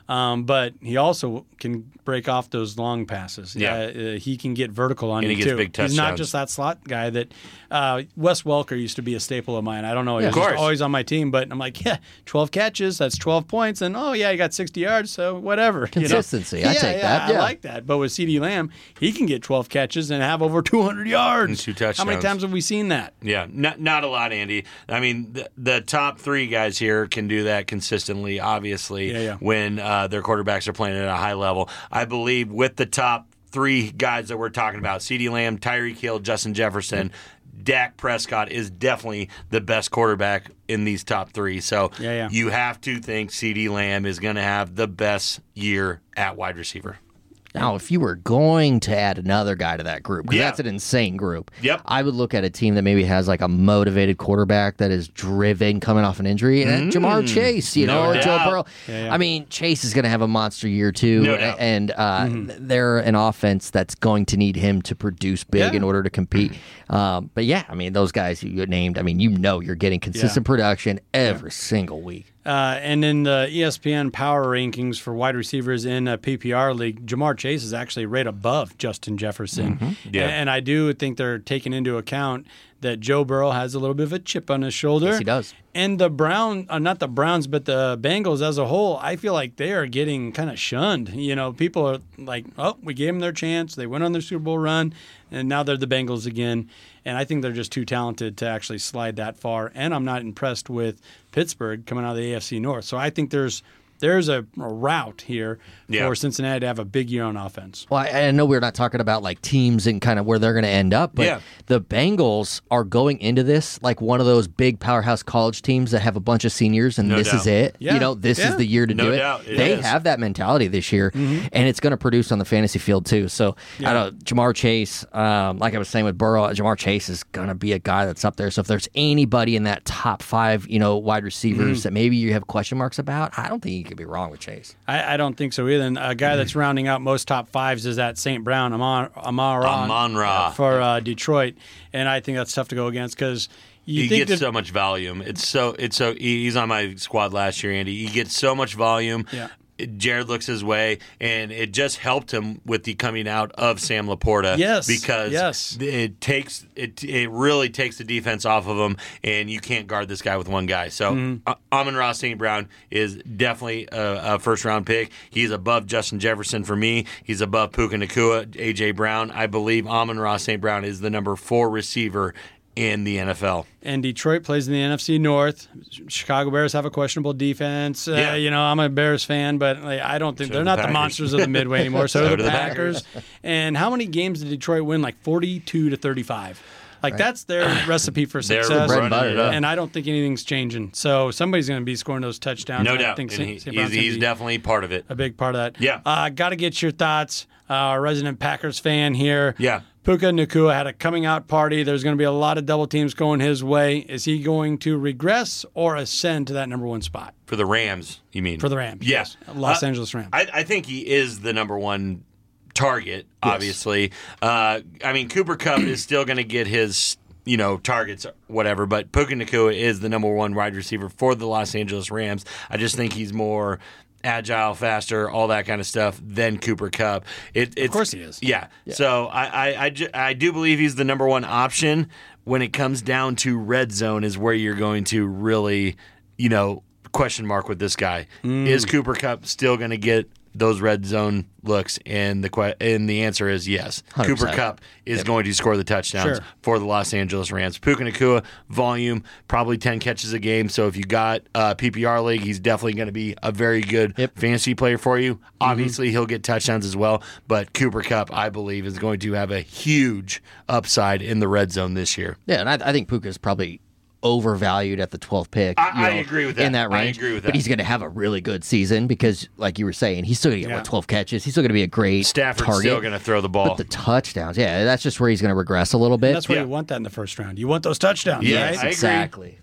Um, but he also can break off those long passes. Yeah. Uh, uh, he can get vertical on And you he gets too. big He's not touchdowns. just that slot guy that uh, Wes Welker used to be a staple of mine. I don't know. He Yeah. was Of just course. always on my team, but I'm like, yeah, twelve catches, that's twelve points, and oh yeah, he got sixty yards, so whatever. you know? Consistency, I Yeah, take yeah, that, yeah. I like that. But with CeeDee Lamb, he can get twelve catches and have over two hundred yards. And two How many touchdowns. times have we seen that? Yeah, not not a lot, Andy. I mean, the, the top three guys here can do that consistently, obviously, Yeah, yeah. when uh, their quarterbacks are playing at a high level. I believe with the top three guys that we're talking about, CeeDee Lamb, Tyreek Hill, Justin Jefferson, Dak Prescott is definitely the best quarterback in these top three. So Yeah, yeah. you have to think CeeDee Lamb is going to have the best year at wide receiver. Now, if you were going to add another guy to that group, because Yeah. that's an insane group, Yep. I would look at a team that maybe has like a motivated quarterback that is driven coming off an injury, and Jamar Chase, you Mm. No know, or Joe doubt. Burrow. Yeah, yeah. I mean, Chase is going to have a monster year too, No doubt. and uh, Mm-hmm. they're an offense that's going to need him to produce big Yeah. in order to compete. Um, but yeah, I mean, those guys you named, I mean, you know, you're getting consistent production every single week. Uh, and in the E S P N power rankings for wide receivers in a P P R league, Jamar Chase is actually right above Justin Jefferson. Yeah. And, and I do think they're taking into account that Joe Burrow has a little bit of a chip on his shoulder. Yes, he does. And the Brown, uh, not the Browns, but the Bengals as a whole, I feel like they are getting kind of shunned. You know, people are like, oh, we gave them their chance. They went on their Super Bowl run, and now they're the Bengals again. And I think they're just too talented to actually slide that far. And I'm not impressed with Pittsburgh coming out of the A F C North. So I think there's there's a, a route here Yeah. for Cincinnati to have a big year on offense. Well, I, I know we're not talking about like teams and kind of where they're going to end up, but Yeah. the Bengals are going into this like one of those big powerhouse college teams that have a bunch of seniors, and No this is doubt. it. Yeah. You know, this Yeah. is the year to No do it. doubt. It They is. have that mentality this year, and it's going to produce on the fantasy field too. So I don't. Jamar Chase, um, like I was saying with Burrow, Jamar Chase is going to be a guy that's up there. So if there's anybody in that top five, you know, wide receivers that maybe you have question marks about, I don't think you could be wrong with Chase. I, I don't think so either. And a guy that's rounding out most top fives is that Saint Brown, Amon, Amon, Amon-Ra. for uh, Detroit. And I think that's tough to go against because you he think gets that, so much volume. It's so it's so he- he's on my squad last year, Andy. He gets so much volume. Yeah. Jared looks his way, and it just helped him with the coming out of Sam Laporta. Yes, because yes. it takes it it really takes the defense off of him, and you can't guard this guy with one guy. So Mm-hmm. uh, Amon-Ra Saint Brown is definitely a, a first round pick. He's above Justin Jefferson for me. He's above Puka Nacua, A J Brown. I believe Amon-Ra Saint Brown is the number four receiver in the N F L. and Detroit plays in the N F C North. Chicago Bears have a questionable defense. Uh, Yeah. You know, I'm a Bears fan, but like, I don't think So they're do not the the Packers. monsters of the Midway anymore. So, So do do the the Packers. And how many games did Detroit win? Like forty-two to thirty-five. Like that's their recipe for They're success. bread and butter, running it up. And I don't think anything's changing. So somebody's going to be scoring those touchdowns. No and I doubt. think And Saint- he- Saint he's Brown's gonna he's be definitely part of it. a big part of that. Yeah. Uh, Got to get your thoughts. Uh, our resident Packers fan here. Yeah. Puka Nacua had a coming out party. There's going to be a lot of double teams going his way. Is he going to regress or ascend to that number one spot For the Rams, you mean? for the Rams? Yes. Los Uh, Angeles Rams. I, I think he is the number one target, obviously. Uh, I mean, Cooper Kupp is still going to get his, you know, targets, whatever, but Puka Nacua is the number one wide receiver for the Los Angeles Rams. I just think he's more agile, faster, all that kind of stuff than Cooper Kupp. It, it's, of course he is. Yeah. So I, I, I, ju- I do believe he's the number one option. When it comes down to red zone is where you're going to really, you know, question mark with this guy. Mm. Is Cooper Kupp still going to get those red zone looks? And the que- and the answer is yes. one hundred Cooper percent. Kupp is going to score the touchdowns Sure. for the Los Angeles Rams. Puka Nacua, volume, probably ten catches a game. So if you got a P P R league, he's definitely going to be a very good Yep. fantasy player for you. Mm-hmm. Obviously, he'll get touchdowns as well. But Cooper Kupp, I believe, is going to have a huge upside in the red zone this year. Yeah, and I, I think Puka is probably overvalued at the twelfth pick. I- you I agree with that. In that I range. agree with But that. he's going to have a really good season because, like you were saying, he's still going to get, Yeah. what, twelve catches? He's still going to be a great Stafford's target. still going to throw the ball. But the touchdowns, yeah, that's just where he's going to regress a little bit. That's why Yeah. you want that in the first round. You want those touchdowns, Yes, right? I agree. exactly.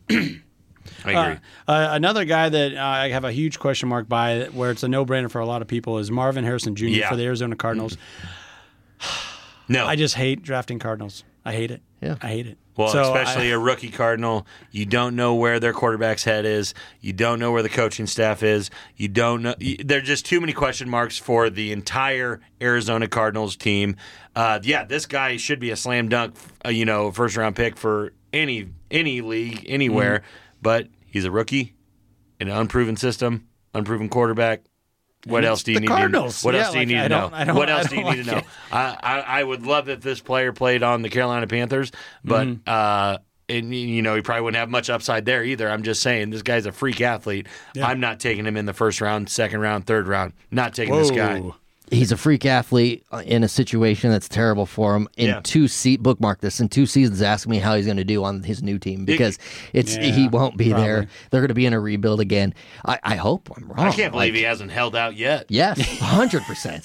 I Uh, agree. uh, another guy that uh, I have a huge question mark by, where it's a no-brainer for a lot of people, is Marvin Harrison Junior Yeah. for the Arizona Cardinals. no. I just hate drafting Cardinals. I hate it. Yeah. I hate it. Well, So especially I- a rookie Cardinal, you don't know where their quarterback's head is. You don't know where the coaching staff is. You don't know. You, there are just too many question marks for the entire Arizona Cardinals team. Uh, yeah, this guy should be a slam dunk, uh, you know, first round pick for any any league anywhere. Mm-hmm. But he's a rookie in an unproven system, unproven quarterback. What And else it's do you the need Cardinals. to know? What Yeah, else do you like, need I to know? don't- I don't- What I else do you don't need to like know? it. I, I, I would love if this player played on the Carolina Panthers, but Mm-hmm. uh, and, you know he probably wouldn't have much upside there either. I'm just saying this guy's a freak athlete. Yeah. I'm not taking him in the first round, second round, third round. Not taking this guy. Whoa. He's a freak athlete in a situation that's terrible for him. In Yeah. two se- bookmark this in two seasons. Ask me how he's going to do on his new team because it's Yeah, he won't be there. probably. They're going to be in a rebuild again. I, I hope I'm wrong. I can't believe Like, he hasn't held out yet. Yes, hundred percent.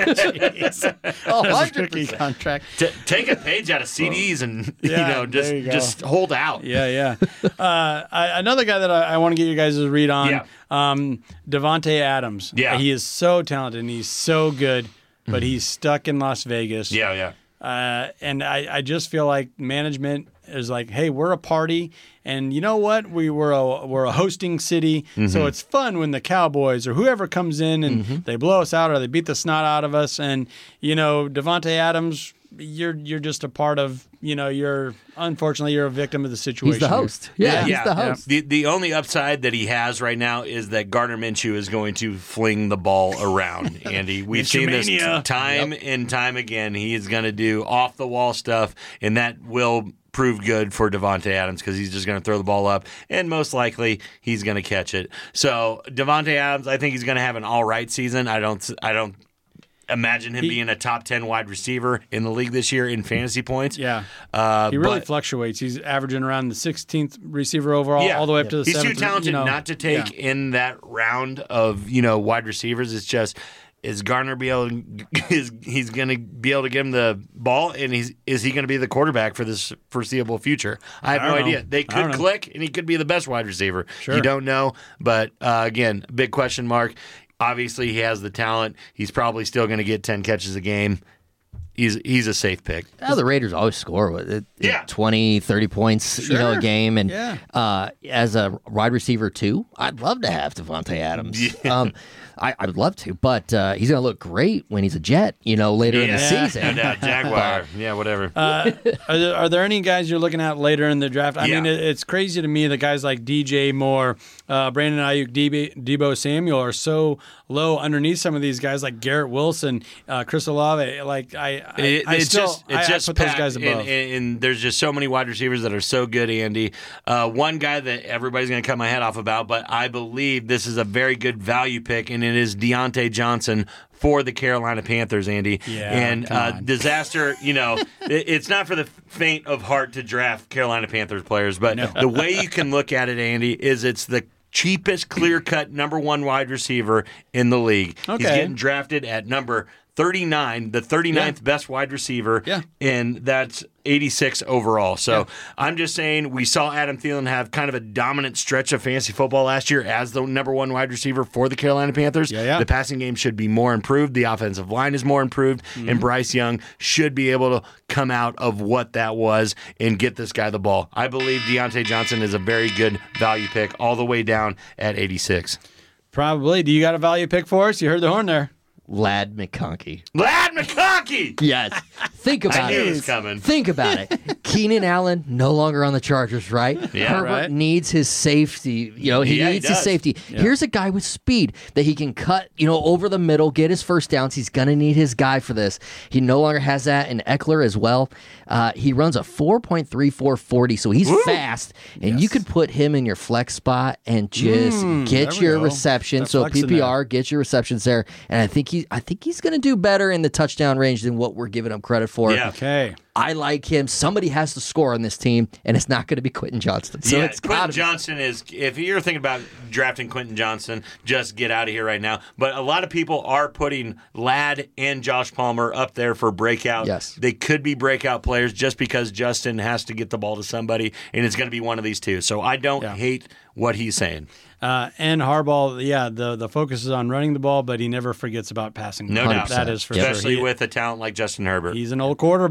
Oh, That's a hundred tricky percent. contract. T- take a page out of C Ds and Yeah, you know just there you go. just hold out. Yeah, yeah. Uh, I, another guy that I, I want to get you guys' read on, Yeah. um, Devontae Adams. Yeah. He is so talented and he's so good, but he's stuck in Las Vegas. Yeah, yeah. Uh, and I, I just feel like management is like, hey, we're a party, and you know what? We were a we're a hosting city, so it's fun when the Cowboys or whoever comes in and they blow us out or they beat the snot out of us. And you know, Devontae Adams, you're you're just a part of. You know, you're unfortunately you're a victim of the situation. He's the host. Yeah, he's Yeah, the yeah. host. The the only upside that he has right now is that Gardner Minshew is going to fling the ball around. Andy, we've seen this t- Minshew-mania. time and time again. He is going to do off the wall stuff, and that will prove good for Devontae Adams because he's just going to throw the ball up, and most likely he's going to catch it. So Devontae Adams, I think he's going to have an all right season. I don't. I don't. Imagine him He- being a top ten wide receiver in the league this year in fantasy points. Yeah. uh, He really but- fluctuates. He's averaging around the sixteenth receiver overall, all the way up to the He's seventh. too talented you know. not to take Yeah. in that round of you know wide receivers. It's just is Gardner be able to, is he's going to be able to give him the ball, and he's is he going to be the quarterback for this foreseeable future? I have I no don't know. idea. They I don't could know. click, and he could be the best wide receiver. Sure. You don't know, but uh, again, big question mark. Obviously, he has the talent. He's probably still going to get ten catches a game. He's he's a safe pick. Oh, the Raiders always score with it. Yeah. twenty, thirty points, you know, a Sure. game. And Yeah. uh, as a wide receiver, too, I'd love to have Devontae Adams. Um, I, I would love to, but uh, he's going to look great when he's a Jet, you know, later in the Yeah, season. no doubt. Jaguar. Yeah, whatever. Uh, are, there, are there any guys you're looking at later in the draft? I Yeah. mean, it, it's crazy to me that guys like D J Moore, uh, Brandon Ayuk, Debo, Debo Samuel are so low underneath some of these guys like Garrett Wilson, uh, Chris Olave. Like I, I, It- I it's still just I- it's I just put those packed, guys above. And, and, and there's just so many wide receivers that are so good, Andy. Uh, one guy that everybody's going to cut my head off about, but I believe this is a very good value pick, and it is Deontay Johnson for the Carolina Panthers, Andy. Yeah, and come uh, on. disaster. You know, it, it's not for the faint of heart to draft Carolina Panthers players, but the way you can look at it, Andy, is it's the cheapest clear-cut number one wide receiver in the league. He's Okay. getting drafted at number thirty-nine, the thirty-ninth best wide receiver, Yeah. and that's eighty-six overall. So I'm just saying we saw Adam Thielen have kind of a dominant stretch of fantasy football last year as the number one wide receiver for the Carolina Panthers. Yeah, yeah. The passing game should be more improved. The offensive line is more improved, Mm-hmm. and Bryce Young should be able to come out of what that was and get this guy the ball. I believe Deontay Johnson is a very good value pick all the way down at eighty-six. Probably. Do you got a value pick for us? You heard the horn there. Lad McConkey. Lad McConkey! Yes. Think about I knew it. it was coming. Think about it. Keenan Allen no longer on the Chargers, right? Yeah, Herbert right. needs his safety. You know, he Yeah, he needs his does. safety. Here's a guy with speed that he can cut, you know, over the middle, get his first downs. He's gonna need his guy for this. He no longer has that in Eckler as well. Uh, he runs a four point three four forty, so he's fast, and you could put him in your flex spot and just Mm, get there we your go. reception. That So flex in P P R, get your receptions there, and I think he, I think he's gonna do better in the touchdown range than what we're giving him credit for. Yeah. Okay. I like him. Somebody has to score on this team, and it's not going to be Quentin Johnston. So yeah, it's Quentin gotta be- Johnson is. If you're thinking about drafting Quentin Johnson, just get out of here right now. But a lot of people are putting Ladd and Josh Palmer up there for breakout. Yes. They could be breakout players just because Justin has to get the ball to somebody, and it's going to be one of these two. So I don't Yeah. hate what he's saying. Uh, and Harbaugh, yeah, the, the focus is on running the ball, but he never forgets about passing. the No ball. doubt. That is for Especially sure. He- with a talent like Justin Herbert. he's an old quarterback. Yep.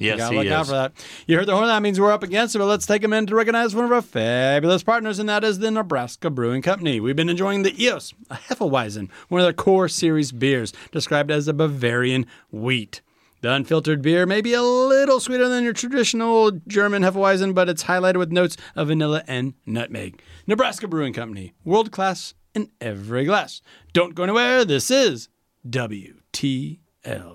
Yes, you gotta he look out is. for that. You heard the horn. That means we're up against it, but let's take a minute to recognize one of our fabulous partners, and that is the Nebraska Brewing Company. We've been enjoying the E O S, a Hefeweizen, one of their core series beers, described as a Bavarian wheat. The unfiltered beer may be a little sweeter than your traditional German Hefeweizen, but it's highlighted with notes of vanilla and nutmeg. Nebraska Brewing Company, world class in every glass. Don't go anywhere. This is W T L.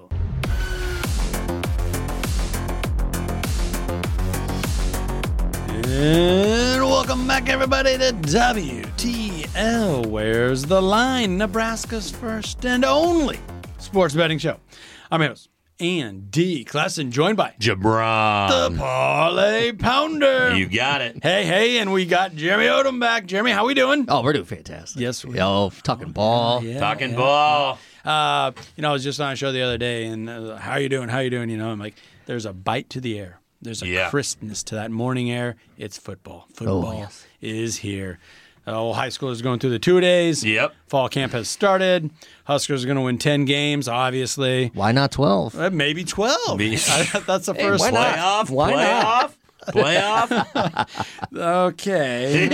And welcome back, everybody, to W T L. Where's the line? Nebraska's first and only sports betting show. I'm your host, Andy Klassen, joined by Jabron. the Parlay Pounder. You got it. Hey, hey, and we got Jeremy Odom back. Jeremy, how we doing? Oh, we're doing fantastic. Yes, we Yo, talking ball. Yeah, Talking yeah. ball. Uh, you know, I was just on a show the other day, and uh, how you doing? How you doing? You know, I'm like, there's a bite to the air. There's a Yeah. crispness to that morning air. It's football. Football Oh, yes. is here. Oh, high school is going through the two days. Yep. Fall camp has started. Huskers are going to win ten games, obviously. Why not twelve? Uh, Maybe twelve. Be- That's the Hey, first why one. not? Playoff. Why not? Playoff. Playoff. Okay.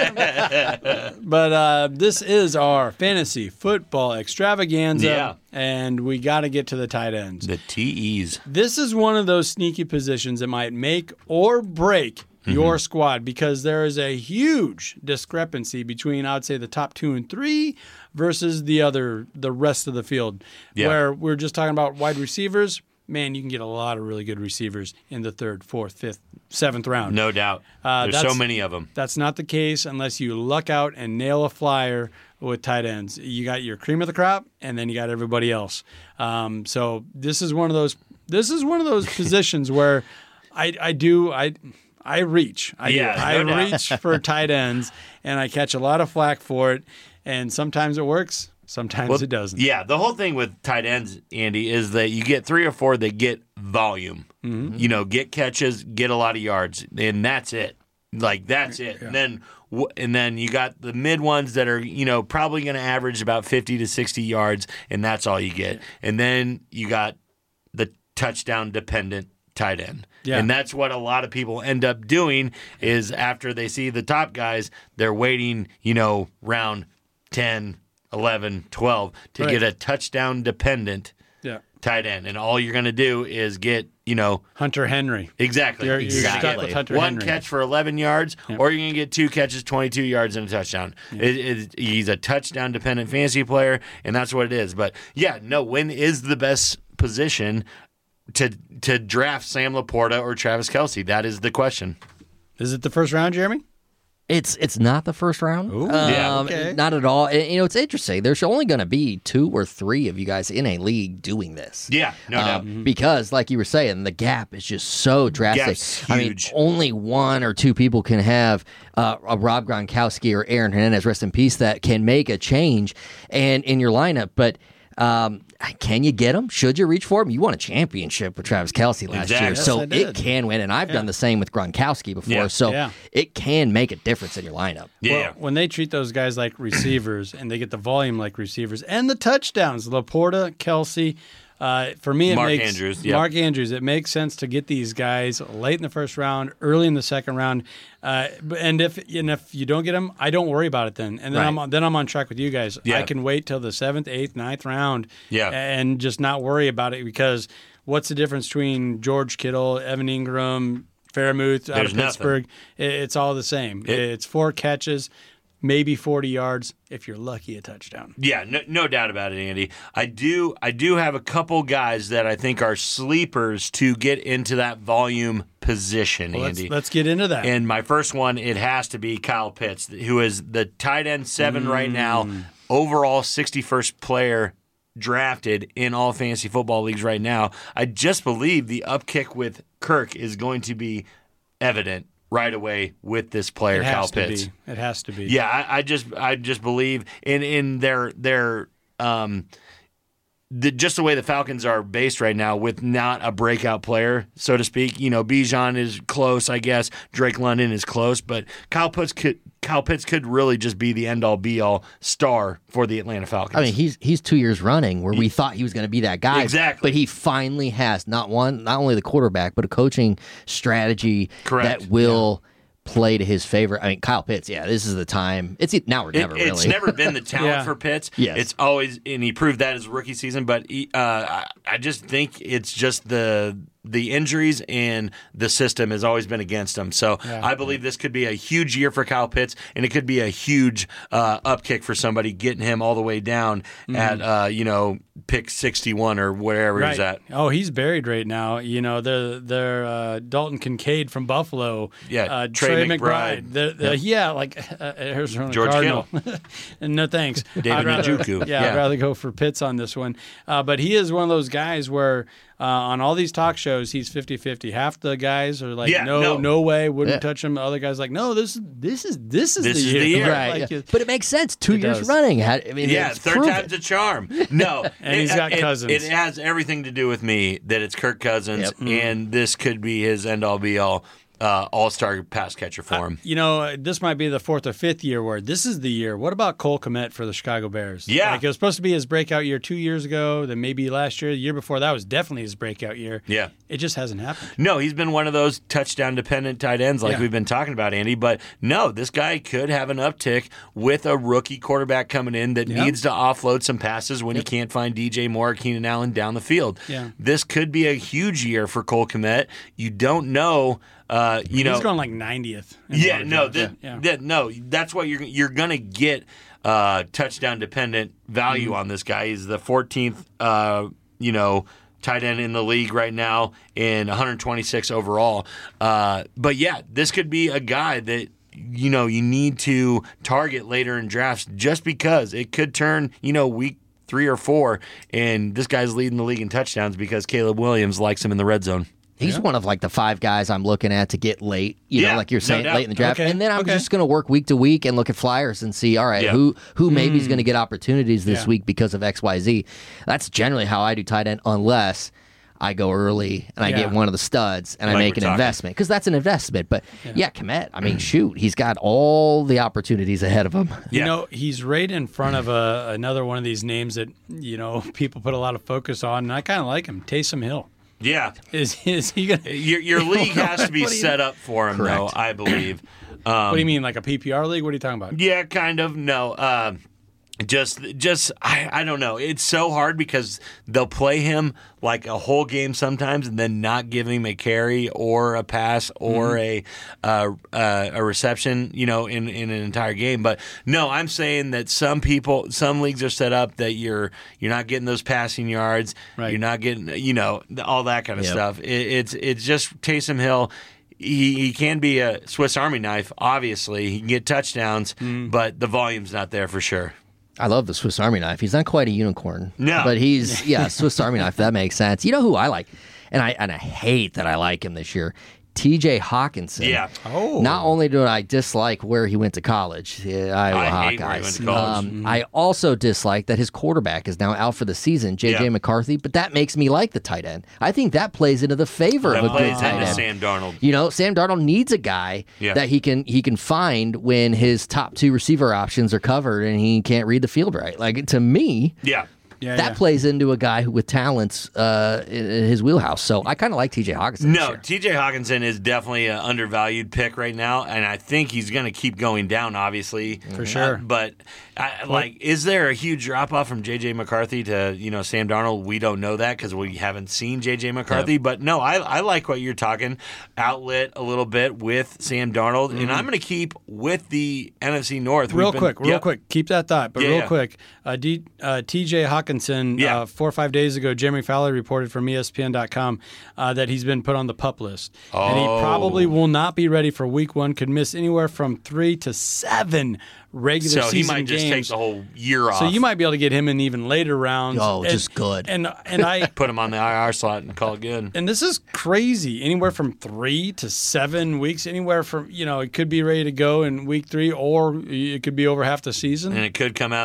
But uh, this is our fantasy football extravaganza. Yeah. And we got to get to the tight ends. The T Es. This is one of those sneaky positions that might make or break your squad because there is a huge discrepancy between, I would say, the top two and three versus the other, the rest of the field. Yeah. Where we're just talking about wide receivers. Man, you can get a lot of really good receivers in the third, fourth, fifth, seventh round. No doubt. Uh, There's so that's- many of them. That's not the case unless you luck out and nail a flyer with tight ends. You got your cream of the crop, and then you got everybody else. Um, so this is one of those. This is one of those positions where I, I do I I reach. I, Yeah, do. I no doubt. reach for tight ends, and I catch a lot of flack for it. And sometimes it works. Sometimes Well, it doesn't. Yeah, the whole thing with tight ends, Andy, is that you get three or four that get volume. Mm-hmm. You know, get catches, get a lot of yards, and that's it. Like that's it. And then w- and then you got the mid ones that are, you know, probably going to average about fifty to sixty yards, and that's all you get. And then you got the touchdown dependent tight end. Yeah. And that's what a lot of people end up doing is after they see the top guys, they're waiting, you know, round ten, eleven, twelve to Right. get a touchdown dependent Yeah. tight end. And all you're going to do is get, you know, Hunter Henry. exactly. You're- you're gonna stuck get with Hunter one Henry. catch for eleven yards, or you're going to get two catches, twenty-two yards, and a touchdown. It, it, he's a touchdown dependent fantasy player, and that's what it is. But yeah, no, when is the best position to to draft Sam Laporta or Travis Kelce? That is the question. Is it the first round, Jeremy? It's it's not the first round. Ooh, yeah, okay. Not at all. And, you know, it's interesting. There's only going to be two or three of you guys in a league doing this. Yeah, no doubt. Um, because, like you were saying, the gap is just so drastic. Gap's I mean, huge. only one or two people can have uh, a Rob Gronkowski or Aaron Hernandez, rest in peace, that can make a change and in your lineup. But um, can you get him? Should you reach for him? You won a championship with Travis Kelce last Exactly. year, Yes, so I it did. can win. And I've done the same with Gronkowski before, Yeah. so Yeah. it can make a difference in your lineup. Yeah. Well, when they treat those guys like receivers and they get the volume like receivers and the touchdowns, Laporta, Kelsey, uh, for me, it Mark makes Andrews, yep. Mark Andrews. It makes sense to get these guys late in the first round, early in the second round, uh, and if and if you don't get them, I don't worry about it then. And then Right. I'm on, then I'm on track with you guys. Yeah. I can wait till the seventh, eighth, ninth round, Yeah. and just not worry about it because what's the difference between George Kittle, Evan Ingram, Fairmouth out There's of nothing. Pittsburgh? It, it's all the same. It- it's four catches. Maybe forty yards if you're lucky, a touchdown. Yeah, no, no doubt about it, Andy. I do I do have a couple guys that I think are sleepers to get into that volume position, Well, let's, Andy. let's get into that. And my first one, it has to be Kyle Pitts, who is the tight end seven right now, Mm. overall sixty-first player drafted in all fantasy football leagues right now. I just believe the upkick with Kirk is going to be evident right away with this player, it Kyle has to Pitts. be. It has to be. Yeah, I, I just I just believe in in their their um the, just the way the Falcons are based right now with not a breakout player, so to speak. You know, Bijan is close, I guess. Drake London is close, but Kyle Pitts could Kyle Pitts could really just be the end all be all star for the Atlanta Falcons. I mean, he's he's two years running where we thought he was going to be that guy. Exactly. But he finally has not one, not only the quarterback, but a coaching strategy Correct. that will play to his favor. I mean, Kyle Pitts, yeah, this is the time. It's now or never, It, it's really. never been the talent Yeah. for Pitts. Yes. It's always, and he proved that his rookie season. But he, uh, I, I just think it's just the the injuries and the system has always been against him. So Yeah. I believe this could be a huge year for Kyle Pitts, and it could be a huge uh, upkick for somebody getting him all the way down Mm-hmm. at uh, you know pick sixty-one or wherever he's at. Oh, he's buried right now. You know, they're, they're uh, Dalton Kincaid from Buffalo. Yeah, uh, Trey Trey, McBride. McBride. The, the, yeah, like uh, Arizona George Cardinal. And no thanks. David I'd rather, Njoku. Yeah, Yeah. I'd rather go for Pitts on this one. Uh, but he is one of those guys where uh, on all these talk shows, he's fifty-fifty. Half the guys are like, Yeah, no, no. no, way, wouldn't Yeah. touch him. Other guys like, no, this, this is this is This the is year. the year. Right, Like, yeah. it- But it makes sense. Two It years does. running. Had- I mean, Yeah, it's third proven. time's a charm. No, And he's got it, Cousins. It, it has everything to do with me that it's Kirk Cousins, Yep. and this could be his end all be all uh, all star pass catcher for him. You know, this might be the fourth or fifth year where this is the year. What about Cole Kmet for the Chicago Bears? Yeah. Like it was supposed to be his breakout year two years ago, then maybe last year. The year before that was definitely his breakout year. Yeah. It just hasn't happened. No, he's been one of those touchdown dependent tight ends like Yeah. we've been talking about, Andy. But no, this guy could have an uptick with a rookie quarterback coming in that Yep. needs to offload some passes when he can't find D J Moore or Keenan Allen down the field. Yeah. This could be a huge year for Cole Kmet. You don't know. Uh, you know, He's going like ninetieth. in Yeah, Florida. no, that, Yeah. that- no, that's what you're you're gonna get uh, touchdown dependent value Mm-hmm. on this guy. He's the fourteenth, uh, you know, tight end in the league right now, and one hundred twenty-six overall. Uh, but yeah, this could be a guy that you know you need to target later in drafts, just because it could turn you know week three or four, and this guy's leading the league in touchdowns because Caleb Williams likes him in the red zone. He's one of like the five guys I'm looking at to get late, you Yeah, know, like you're no saying, doubt. late in the draft. Okay, And then I'm okay. just going to work week to week and look at flyers and see, all right, Yeah. who who maybe is going to get opportunities this Yeah. week because of X Y Z. That's generally how I do tight end, unless I go early and I Yeah. get one of the studs and I Like make we're an talking. investment, because that's an investment. But yeah, Kmet, I mean, shoot, he's got all the opportunities ahead of him. You Yeah. know, he's right in front of a, another one of these names that, you know, people put a lot of focus on, and I kind of like him, Taysom Hill. Yeah, Is is he going to. your your league has to be What do you- set up for him, though. Correct. I believe. Um, What do you mean, like a P P R league? What are you talking about? Yeah, kind of. No, uh, just, just I, I don't know. It's so hard because they'll play him like a whole game sometimes, and then not give him a carry or a pass or a uh, uh, a reception, you know, in, in an entire game. But no, I'm saying that some people, some leagues are set up that you're you're not getting those passing yards, Right. you're not getting, you know, all that kind of Yep. stuff. It, it's it's just Taysom Hill. He, he can be a Swiss Army knife, obviously. He can get touchdowns, but the volume's not there for sure. I love the Swiss Army knife. He's not quite a unicorn. No. But he's, yeah, Swiss Army knife. That makes sense. You know who I like? And I and I hate that I like him this year. T J Hawkinson. Yeah. Oh. Not only do I dislike where he went to college, the Iowa I hate Hawkeyes, where he went to college. Um, I also dislike that his quarterback is now out for the season, J J Yeah. McCarthy, but that makes me like the tight end. I think that plays into the favor That of a good plays tight into end. Sam Darnold. You know, Sam Darnold needs a guy Yeah. that he can he can find when his top two receiver options are covered and he can't read the field right. Like, to me, Yeah. Yeah, that yeah. plays into a guy who with talents uh, in, in his wheelhouse. So I kind of like T J Hawkinson. this No, year. T J Hawkinson is definitely an undervalued pick right now, and I think he's going to keep going down, obviously. For sure. Uh, but, I, like, is there a huge drop-off from J J McCarthy to, you know, Sam Darnold? We don't know that because we haven't seen J J McCarthy. But, no, I, I like what you're talking. Outlet a little bit with Sam Darnold, and I'm going to keep with the N F C North. Real We've been- quick, real Yep. quick. Keep that thought, but Yeah, real yeah. quick. Uh, D, uh, T J Hawkinson, Yeah. uh, four or five days ago, Jeremy Fowler reported from E S P N dot com uh, that he's been put on the PUP list. And he Oh. probably will not be ready for week one, could miss anywhere from three to seven regular So season he might just games. take the whole year off. So you might be able to get him in even later rounds. Oh, and, just good. And and I put him on the I R slot and call it good. and this is crazy. Anywhere from three to seven weeks. Anywhere from you know it could be ready to go in week three, or it could be over half the season. And it could come out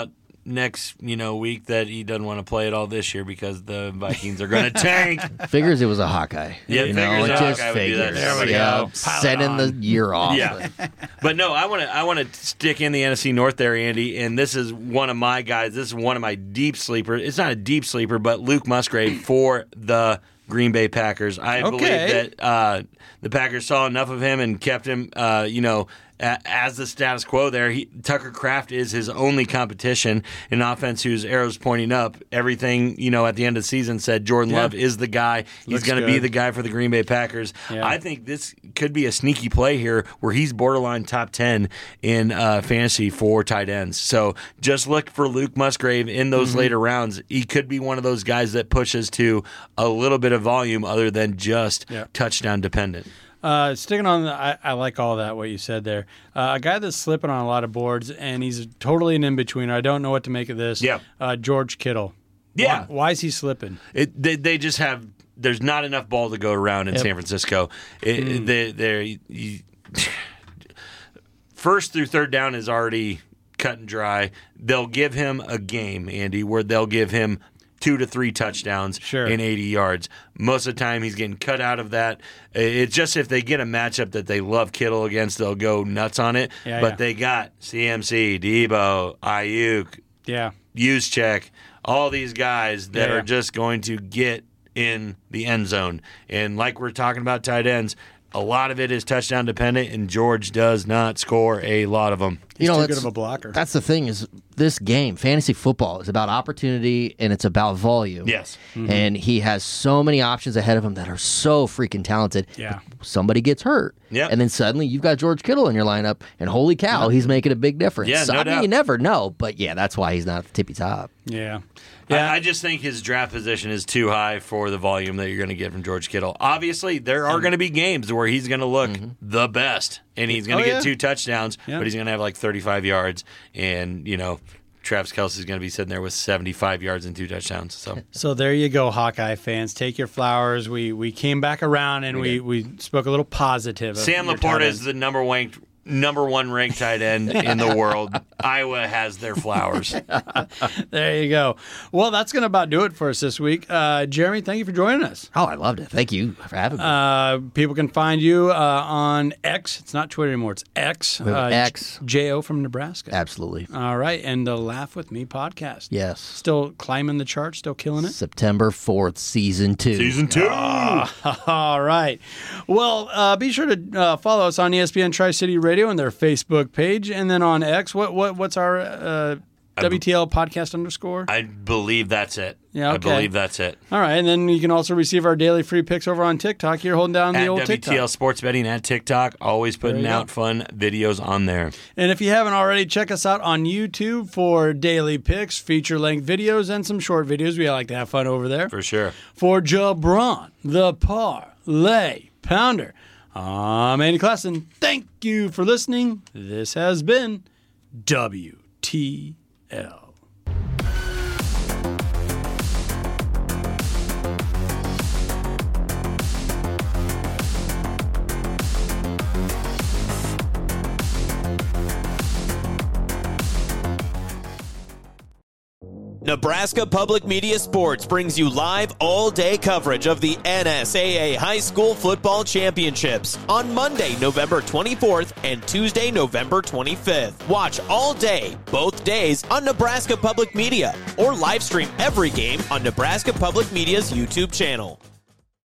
next, you know, week that he doesn't want to play at all this year because the Vikings are going to tank. Figures it was a Hawkeye. Yeah, you figures know, a it just Hawkeye would do that. figures. There we yeah, go. Pile it sending the on. year off. Yeah, but no, I want to I want to stick in the N F C North there, Andy. And this is one of my guys. This is one of my deep sleepers. It's not a deep sleeper, but Luke Musgrave for the Green Bay Packers. I Okay. believe that uh, the Packers saw enough of him and kept him, uh, you know, a- as the status quo there. He, Tucker Kraft is his only competition in offense whose arrow's pointing up. Everything, you know, at the end of the season said Jordan Yeah. Love is the guy. He's Looks going to be good. the guy for the Green Bay Packers. Yeah. I think this could be a sneaky play here where he's borderline top ten in uh, fantasy for tight ends. So just look for Luke Musgrave in those Mm-hmm. later rounds. He could be one of those guys that pushes to a little bit of volume other than just Yeah. touchdown dependent. Uh, sticking on, the, I, I like all that what you said there. Uh, a guy that's slipping on a lot of boards, and he's totally an in betweener. I don't know what to make of this. Yeah. uh, George Kittle. Yeah. why, why is he slipping? It, they, they just have. There's not enough ball to go around in Yep. San Francisco. It, they, they're you, first through third down is already cut and dry. They'll give him a game, Andy, where they'll give him two to three touchdowns Sure. in eighty yards. Most of the time, he's getting cut out of that. It's just if they get a matchup that they love Kittle against, they'll go nuts on it. Yeah, but yeah. they got C M C, Debo, Ayuk, Yeah, Juszczyk, all these guys that Yeah, yeah. are just going to get in the end zone. And like we're talking about tight ends, a lot of it is touchdown dependent, and George does not score a lot of them. he's you know, too that's, good of a blocker. That's the thing is this game, fantasy football, is about opportunity and it's about volume. Yes. And he has so many options ahead of him that are so freaking talented. Yeah. Somebody gets hurt. Yep. And then suddenly you've got George Kittle in your lineup, and holy cow, he's making a big difference. Yeah, no I mean, doubt. you never know, but yeah, that's why he's not at the tippy top. yeah, Yeah, I, I just think his draft position is too high for the volume that you're going to get from George Kittle. Obviously, there are going to be games where he's going to look the best, and he's going to Oh, get yeah. two touchdowns, Yeah. but he's going to have like thirty-five yards, and you know, Travis Kelce's going to be sitting there with seventy-five yards and two touchdowns. So So there you go, Hawkeye fans. Take your flowers. We we came back around and we, we, spoke a little positive. Of Sam your Laporta tight is ends. the number one number one ranked tight end in the world. Iowa has their flowers. There you go. Well, that's going to about do it for us this week. Uh, Jeremy, thank you for joining us. Oh, I loved it. Thank you for having me. Uh, people can find you uh, on X. It's not Twitter anymore. It's X. We have Uh, X. J O from Nebraska. Absolutely. All right. And the Laugh With Me podcast. Yes. Still climbing the charts, still killing it. September fourth, season two. Season two. All right. Well, uh, be sure to uh, follow us on E S P N Tri-City Radio and their Facebook page. And then on X, what what what's our uh, W T L podcast underscore? I believe that's it. Yeah, I okay. believe that's it. All right. And then you can also receive our daily free picks over on TikTok. You're holding down the At old W T L TikTok. Sports Betting at TikTok, always putting There you out go. fun videos on there. And if you haven't already, check us out on YouTube for daily picks, feature-length videos, and some short videos. We like to have fun over there. For sure. For Jabron, the Parlay Pounder, I'm Andy Klassen. Thank you for listening. This has been W T L. Nebraska Public Media Sports brings you live all-day coverage of the N S A A High School Football Championships on Monday, November twenty-fourth and Tuesday, November twenty-fifth. Watch all day, both days, on Nebraska Public Media or live stream every game on Nebraska Public Media's YouTube channel.